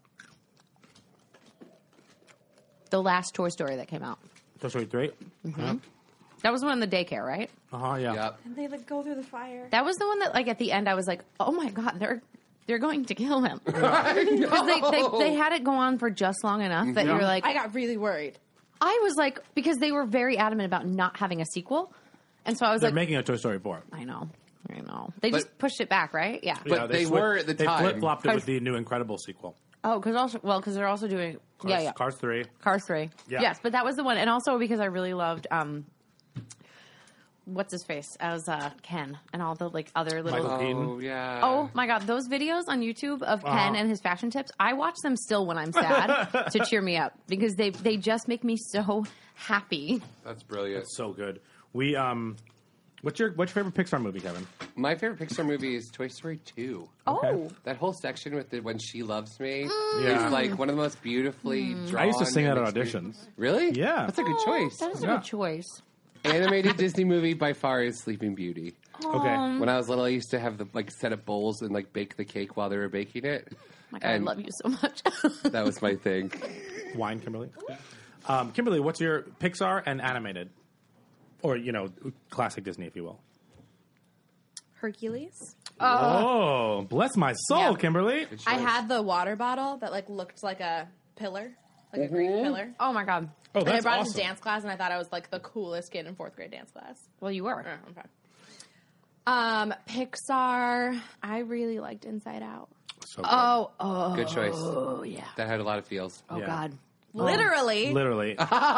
The last Toy Story that came out. Toy Story 3? That was one in the daycare, right? Uh-huh, yeah. Yep. And they like go through the fire. That was the one that, like, at the end, I was like, oh my god, they're going to kill him because they had it go on for just long enough that you were like, I got really worried. I was like, because they were very adamant about not having a sequel, and so I was They're like, making a Toy Story 4. I know. They just pushed it back, right? Yeah. But they were at the time. They flip-flopped it with the new Incredible sequel. Oh, because they're also doing Cars 3. Cars 3. Yeah. Yes, but that was the one, and also because I really loved what's his face as Ken and all the like other little. Michael Keaton. Oh, yeah. Oh my god, those videos on YouTube of Ken and his fashion tips, I watch them still when I'm sad to cheer me up because they just make me so happy. That's brilliant. So good. What's your favorite Pixar movie, Kevin? My favorite Pixar movie is Toy Story 2. Oh, That whole section with When She Loves Me Yeah. is like one of the most beautifully drawn. I used to sing that and at auditions. Really? Yeah. That's a good choice. that is a Yeah. good choice. Animated Disney movie by far is Sleeping Beauty. Okay. When I was little, I used to have the set up bowls and bake the cake while they were baking it. Oh my god, And I love you so much. That was my thing. Wine, Kimberly. Kimberly, what's your Pixar and animated? Or, classic Disney, if you will. Hercules. Oh, bless my soul, Yeah. Kimberly. I had the water bottle that like looked like a pillar, like a green pillar. Oh my god. Oh, And I that's brought it awesome. to dance class, and I thought I was like the coolest kid in 4th grade dance class. Well, you were. Okay. Pixar. I really liked Inside Out. So good. Oh, Good choice. oh yeah. That had a lot of feels. Oh Yeah. god. Literally. Literally.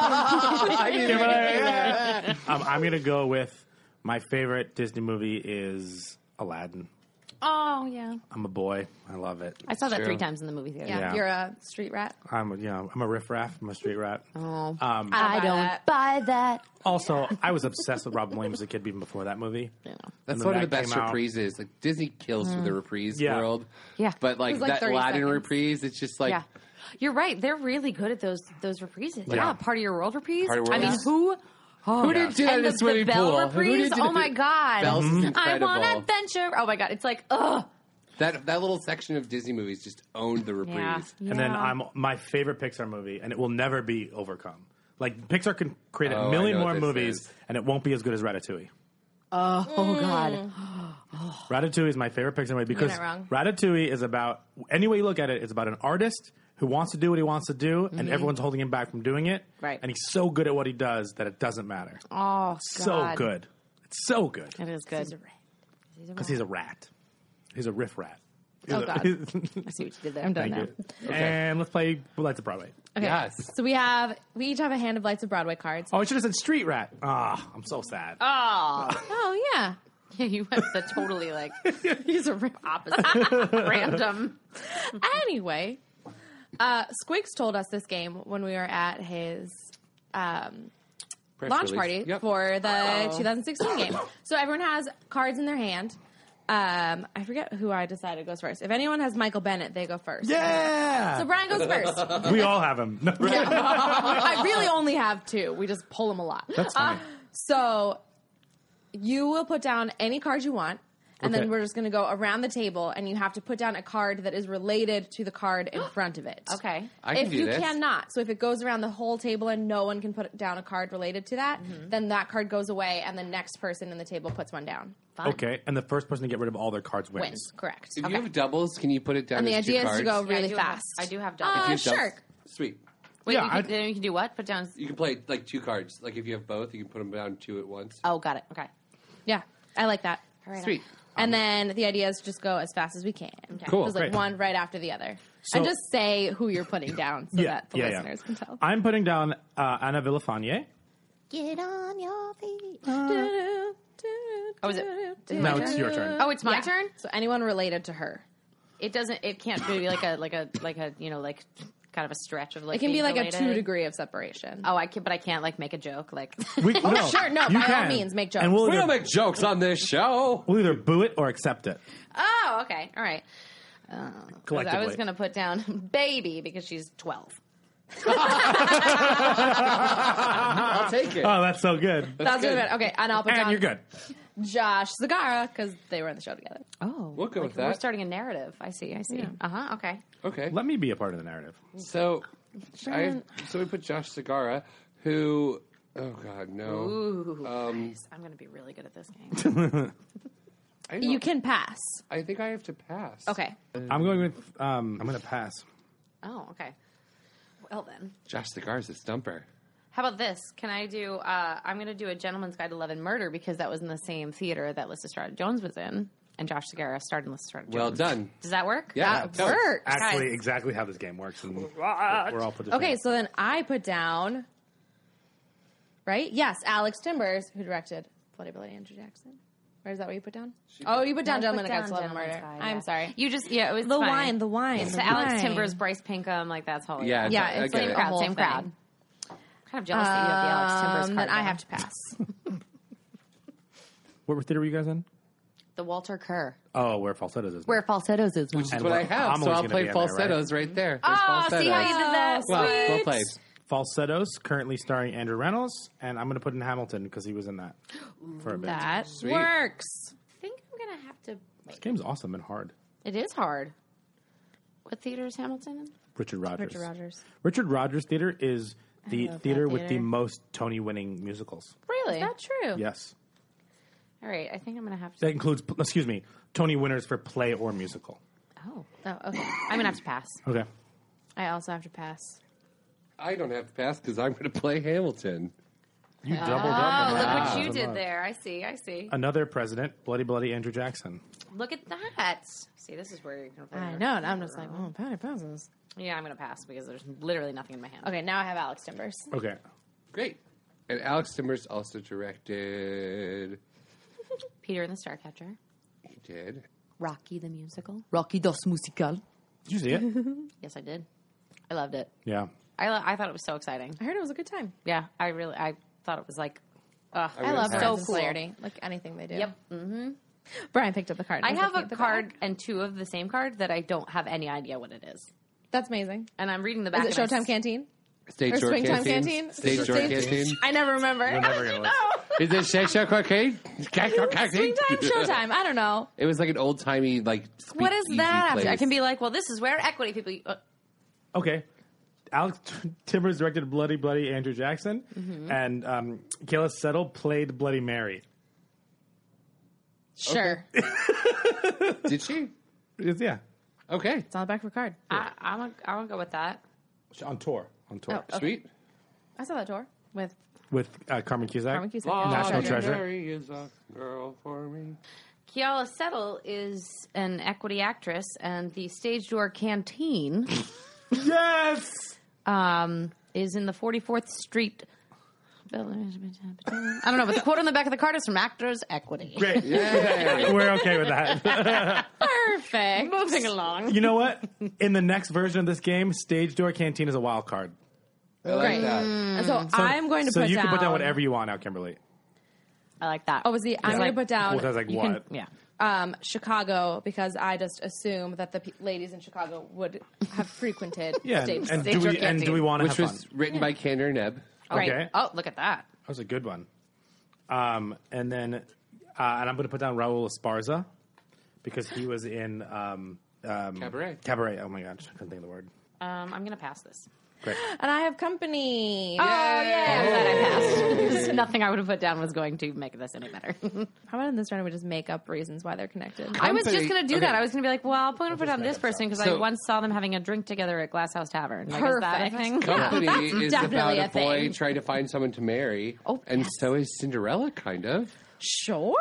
I'm going to go with my favorite Disney movie is Aladdin. Oh, yeah. I'm a boy. I love it. I saw that True. 3 times in the movie theater. Yeah, you're a street rat. I'm a riffraff. I'm a street rat. Oh, I don't buy that. Also, I was obsessed with Robin Williams as a kid even before that movie. That's And one then of the that best came out. reprises. Like Disney kills for the reprise Yeah. world. Yeah. But like It was like that 30 Aladdin seconds. reprise, it's just like Yeah. You're right. They're really good at those reprises. Yeah. Yeah. Part of Your World reprise. Part of Your I World. mean, Yes. Who didn't do that and in a the swimming Belle pool? Who reprise? didn't do Oh the- my God. Belle's is I incredible. want adventure. Oh my God. It's like, ugh. That little section of Disney movies just owned the reprise. Yeah. And then my favorite Pixar movie, and it will never be overcome. Like, Pixar can create Oh, a I million know more what this movies, is. and it won't be as good as Ratatouille. Oh God. Ratatouille is my favorite Pixar movie because not wrong. Ratatouille is about, any way you look at it, it's about an artist who wants to do what he wants to do, and everyone's holding him back from doing it. Right. And he's so good at what he does that it doesn't matter. Oh, So God. good. It's so good. It is good. Because he's a rat. He's a riff rat. Oh, God. I see what you did there. I'm done Thank now. you. And let's play Lights of Broadway. Okay. Yes. So we each have a hand of Lights of Broadway cards. Oh, I should have said Street Rat. Ah, I'm so sad. Oh. Oh, yeah. Yeah, you went the totally like He's a opposite. Random. Anyway, Squigs told us this game when we were at his Press launch release. party Yep. for the 2016 game. So everyone has cards in their hand. I forget who I decided goes first. If anyone has Michael Bennett, they go first. Yeah! So Brian goes first. We all have him. I really only have 2. We just pull them a lot. That's fine. So you will put down any card you want, and Okay. then we're just going to go around the table, and you have to put down a card that is related to the card in front of it. Okay. I can If do you this. cannot, so if it goes around the whole table and no one can put down a card related to that, then that card goes away, and the next person in the table puts one down. Okay, and the first person to get rid of all their cards wins. Wins, correct. If you have doubles, can you put it down And the as 2 idea is cards? to go Yeah, really fast. I do have If doubles. you have doubles- sure. Sweet. Wait, Yeah, then you can do what? Put down. You can play like 2 cards. Like if you have both, you can put them down 2 at once. Oh, got it. Okay. Yeah, I like that. Sweet. And then the idea is just go as fast as we can. Cool, Just like great. one right after the other. So- And just say who you're putting down so that the listeners can tell. I'm putting down Anna Villafane. Get on your feet. Oh, is it? Now it's your turn. Oh, it's my Yeah. turn. So anyone related to her. It doesn't. It can't be like a you know like kind of a stretch of like. It can be being like related. a 2 degree of separation. Oh, I can, but I can't like make a joke like. We, no, sure, no, you by all can. means, make jokes. And we'll We either, don't make jokes on this show. we'll either boo it or accept it Oh, okay, all right. collectively. I was going to put down baby because she's 12. I'll take it. Oh, that's so good. That's really good. Okay, and I'll put And down you're good. Josh Zagara because they were in the show together. Oh, We'll go with We're that. starting a narrative. I see. Uh huh. Okay. Okay. Let me be a part of the narrative. So, so we put Josh Segara, who, oh God, no. Ooh. Um, I'm going to be really good at this game. I, You can pass. I think I have to pass. Okay. I'm going with, I'm going to pass. Oh, okay. Well then, Josh Segara's a stumper. how about this? Can I do? I'm going to do a Gentleman's Guide to Love and Murder because that was in the same theater that Lyssa Strada-Jones was in, and Josh Segara starred in Lyssa Strada-Jones. Well done. Does that work? Yeah. That totally. works. Actually, Guys. exactly how this game works. And we're all put Okay, so then I put down, right? Yes, Alex Timbers, who directed Bloody Bloody Andrew Jackson. Or is that what you put down? Oh, you put down No, I Gentleman put Against down Love and Murder. Gentleman's Guide, I'm yeah. sorry. You just it was The fine. wine, the wine. It's the Alex wine. Timbers, Bryce Pinkham, like that's all. Yeah, Yeah, I it's get like it. a crowd, whole same thing. crowd. Kind of jealous that you have the Alex Timbers card. Then I though. have to pass. What theater were you guys in? The Walter Kerr. Oh, where falsettos is. Where falsettos is. Which is And what I I'm have, so always I'll gonna play be in there, right? falsettos right there. There's Oh, falsettos. see how you did that? Well, well Sweet. played. Falsettos, currently starring Andrew Reynolds, and I'm going to put in Hamilton because he was in that for a bit. That Sweet. works. I think I'm gonna have to. This game's awesome and hard. It is hard. What theater is Hamilton in? Richard Rogers. Richard Rogers. Richard Rogers Theater is the love theater that with the theater. most Tony-winning musicals. Really? Is that true? Yes. All right. I think I'm gonna have to. That includes, excuse me, Tony winners for play or musical. Oh, Oh, okay. I'm gonna have to pass. Okay. I also have to pass. I don't have to pass because I'm going to play Hamilton. You doubled Oh, up. on look that. what you did there. I see. I see. Another president, Bloody Bloody Andrew Jackson. Look at that. See, this is where you're gonna play. I know, and I'm just like, oh, Patty passes. Yeah, I'm going to pass because there's literally nothing in my hand. Okay, now I have Alex Timbers. Okay. Great. And Alex Timbers also directed. Peter and the Starcatcher. He did. Rocky the Musical. Rocky dos Musical. Did you see it? Yes, I did. I loved it. Yeah. I thought it was so exciting. I heard it was a good time. Yeah, I thought it was like, I love So Friends and cool. Flaherty. Like anything they do. yep. Mm-hmm. Brian picked up the card. I He's have looking a at the card back. and two of the same card that I don't have any idea what it is. That's amazing. And I'm reading the back. Is it and I Showtime Canteen? Stage Or Door Swingtime Canteen. Canteen? Stage Door Canteen. I never remember. We're never gonna Is it Stage Door Canteen? Swingtime, Showtime. I don't know. It was like an old timey like. What is speakeasy that? place. I can be like, well, this is where equity people. Okay. Alex Timbers directed Bloody Bloody Andrew Jackson, and Kayla Settle played Bloody Mary. Sure. Did she? Yeah. Okay. It's on the back of her card. I want to go with that. On tour. On tour. Oh. Sweet. I saw that tour with With Carmen Cusack. Carmen Cusack. National Bloody Treasure. Mary is a girl for me. Kiala Settle is an equity actress, and the Stage Door Canteen Yes! is in the 44th Street. I don't know, but the quote on the back of the card is from Actors Equity. Great. We're okay with that. Perfect. Moving along. You know what? In the next version of this game, Stage Door Canteen is a wild card. I like that. And so I'm going to So put you down. can put down whatever you want now, Kimberly. I like that. Oh, was the? I'm going like- to put down Well, that's like You what? can, yeah. Chicago because I just assume that the ladies in Chicago would have frequented Yeah. stage. And Stage do Door we Canteen. want to Which have was fun? written by Kander Nebb. Great. Okay. Oh, look at that. That was a good one. And then, and I'm going to put down Raul Esparza because he was in Cabaret. Cabaret. Oh my gosh, I couldn't think of the word. I'm going to pass this. Great. And I have company. Oh, yeah. I'm glad I passed. Just nothing I would have put down was going to make this any better. How about in this round we just make up reasons why they're connected? I was just Company- going to do okay. that. I was going to be like, well, I'm going to put down this person because I So- once saw them having a drink together at Glass House Tavern. Like, is that a Perfect. thing? Company is definitely about a a boy thing. trying to find someone to marry. Oh, and yes. so is Cinderella, kind of. Sure.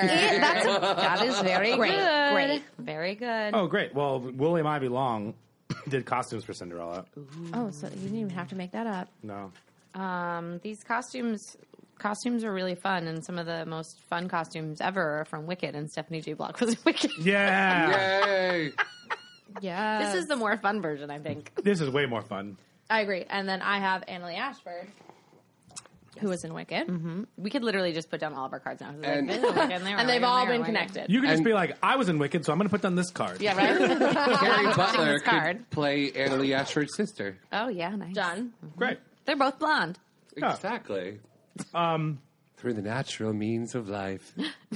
That is very Great, good. great. Very good. Oh, great. Well, William Ivy Long did costumes for Cinderella. Oh, so you didn't even have to make that up. No. These costumes are really fun, and some of the most fun costumes ever are from Wicked, and Stephanie J. Block was in Wicked. Yeah. Yay! Yeah. This is the more fun version, I think. This is way more fun. I agree. And then I have Annalie Ashford, who was in Wicked. We could literally just put down all of our cards now. It's like, And- they were Wicked, they were And they've Wicked, all they were been Wicked. connected. You can just And- be like, I was in Wicked, so I'm going to put down this card. Yeah, right? Carrie Butler this card. could play Annalie Ashford's sister. Oh, yeah, nice. Done. Great. They're both blonde. Yeah. Exactly. Through the natural means of life.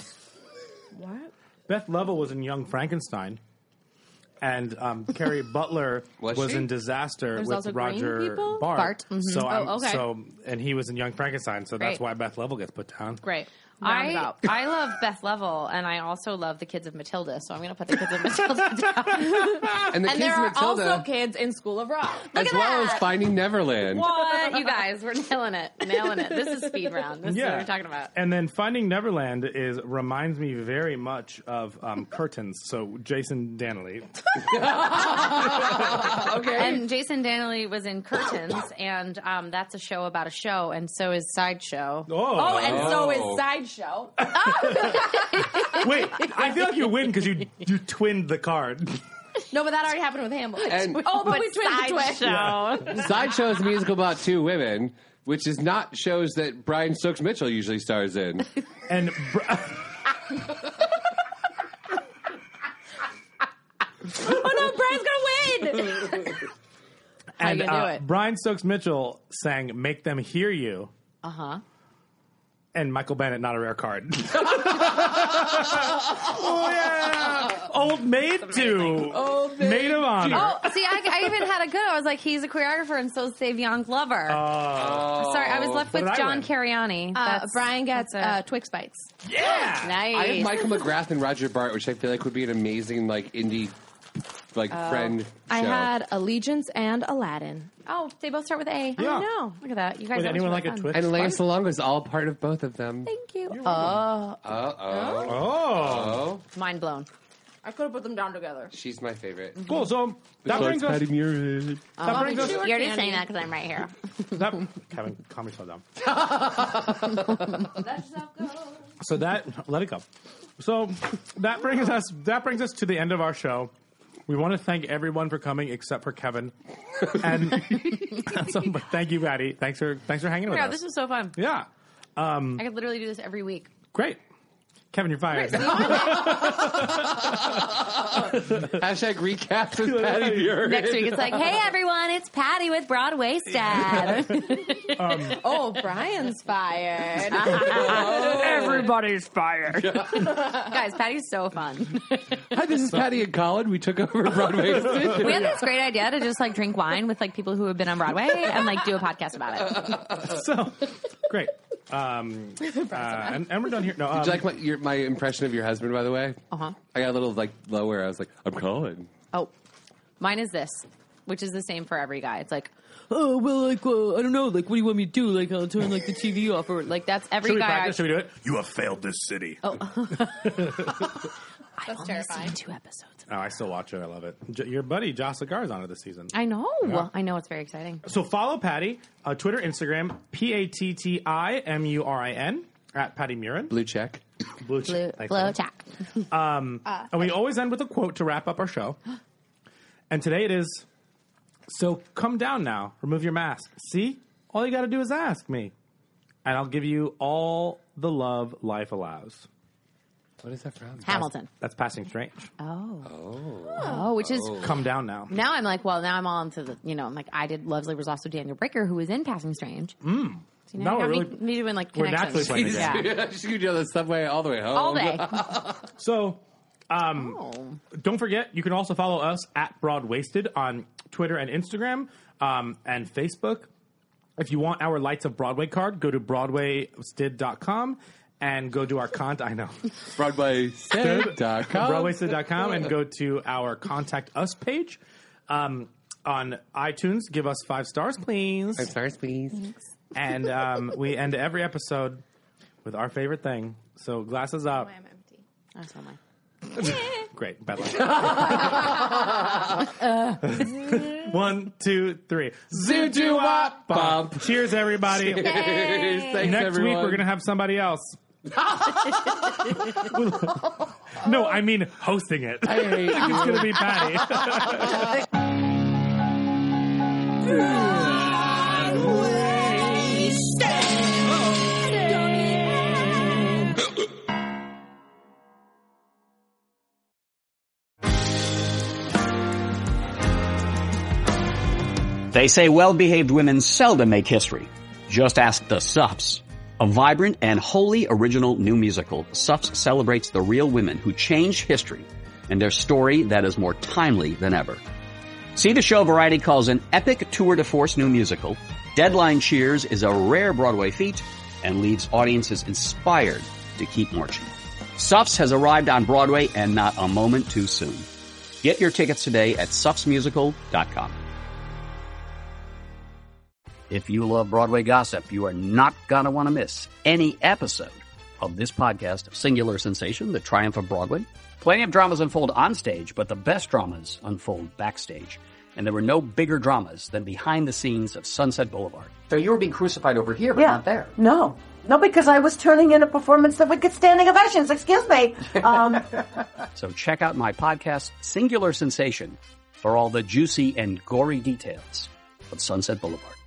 What? Beth Level was in Young Frankenstein. And Carrie Butler Was was she? in Disaster There's with also green Roger people? Bart. Bart, mhm. So, okay. and he was in Young Frankenstein, so that's Great. why Beth Level gets put down. Great. I Roundabout. love Beth Level, and I also love the Kids of Matilda, so I'm going to put the Kids of Matilda down. And the And kids there are Matilda, also kids in School of Rock. as well as Finding Neverland. What? You guys, we're nailing it. Nailing it. This is speed round. This is what Yeah. we're talking about. And then Finding Neverland reminds me very much of Curtains. So Jason Dannelly. And Jason Dannelly was in Curtains, and that's a show about a show, and so is Sideshow. Oh, and so is Oh. Sideshow. Wait, I feel like you win because you twinned the card. No, but that already happened with Hamlet. And- oh, but we twinned the twist. Sideshow. Sideshow is a musical about two women, which is not shows that Brian Stokes Mitchell usually stars in. And Oh no, Brian's gonna win. and you gonna do it? Brian Stokes Mitchell sang "Make Them Hear You," Uh-huh. and Michael Bennett, not a rare card. Oh yeah, Old Maid 2, Maid of Honor. Oh, see, I even had a good. I was like, he's a choreographer, and so is Savion Glover. Sorry, I was left What with did I John win? Carriani. Brian gets that's Twix Bites. Yeah, nice. I have Michael McGrath and Roger Bart, which I feel like would be an amazing indie friend show. I had Allegiance and Aladdin. Oh, they both start with A. Yeah. I know. Look at that. You guys. Would that was anyone really like a fun. Twix? And Lance Bite? Long was all part of both of them. Thank you. Uh-oh. Oh, Oh. Mind blown. I could have put them down together. She's my favorite. Cool. So that brings us. Patty Murin. That brings us. You're just saying that because I'm right here. Kevin, calm yourself down. Let yourself go. So let it go. So that brings us to the end of our show. We want to thank everyone for coming except for Kevin. And but thank you, Patty. Thanks for hanging with us. Yeah, this was so fun. Yeah. I could literally do this every week. Great. Kevin, you're fired. Hashtag recast with Patty Murin. Next week, it's like, hey, everyone, it's Patty with Broadway Stab. Oh, Brian's fired. Everybody's fired. Guys, Patty's so fun. Hi, this is Patty and Colin. We took over Broadway. We had this great idea to just like drink wine with like people who have been on Broadway and like do a podcast about it. So, great. And we're done here. No, Did you like my impression of your husband, by the way? Uh-huh. I got a little like lower. I was like, I'm Colin. Oh, mine is this, which is the same for every guy. It's like, oh, well, like, I don't know. Like, what do you want me to do? Like, I'll turn like the TV off, or like that's every should we guy. practice? Should we do it? You have failed this city. Oh. That's I've terrifying. only seen 2 episodes. Oh, I still watch it. I love it. Your buddy Joss Lagar is on it this season. I know. Yeah. I know. It's very exciting. So follow Patty, Twitter, Instagram, PattiMurin at Patty Murin. Blue check. Blue check. Blue check. And we always end with a quote to wrap up our show. And today it is, so come down now, remove your mask. See? All you got to do is ask me. And I'll give you all the love life allows. What is that from? Hamilton. That's Passing Strange. Oh, which is Come down now. now I'm like, well, now I'm on to the, I'm like, I did Lovely was also Daniel Breaker, who was in Passing Strange. So, No, we're really- need to win like we're connections. naturally playing together. Yeah. Just gonna do the subway all the way home. All day. So, don't forget, you can also follow us at Broadwasted on Twitter and Instagram and Facebook. If you want our Lights of Broadway card, go to BroadwaySted.com and go to our I know. BroadwaySted.com. BroadwaySted.com and go to our Contact Us page. On iTunes, give us 5 stars, please. 5 stars, please. And we end every episode with our favorite thing. So glasses up. I'm empty. That's not mine. Great. Bad luck. 1, 2, 3. Zoot-doo-wop bump. Cheers, everybody. Cheers. Thanks, Next everyone. week, we're going to have somebody else. No, I mean hosting it. I hate It's you. going to be Patty. They say well-behaved women seldom make history. Just ask the Suffs. A vibrant and wholly original new musical, Suffs celebrates the real women who changed history and their story that is more timely than ever. See the show Variety calls an epic tour de force new musical. Deadline cheers is a rare Broadway feat and leaves audiences inspired to keep marching. Suffs has arrived on Broadway and not a moment too soon. Get your tickets today at suffsmusical.com. If you love Broadway gossip, you are not going to want to miss any episode of this podcast, Singular Sensation, The Triumph of Broadway. Plenty of dramas unfold on stage, but the best dramas unfold backstage. And there were no bigger dramas than behind the scenes of Sunset Boulevard. So you were being crucified over here, but not there. No, because I was turning in a performance that would get standing ovations. Excuse me. So check out my podcast, Singular Sensation, for all the juicy and gory details of Sunset Boulevard.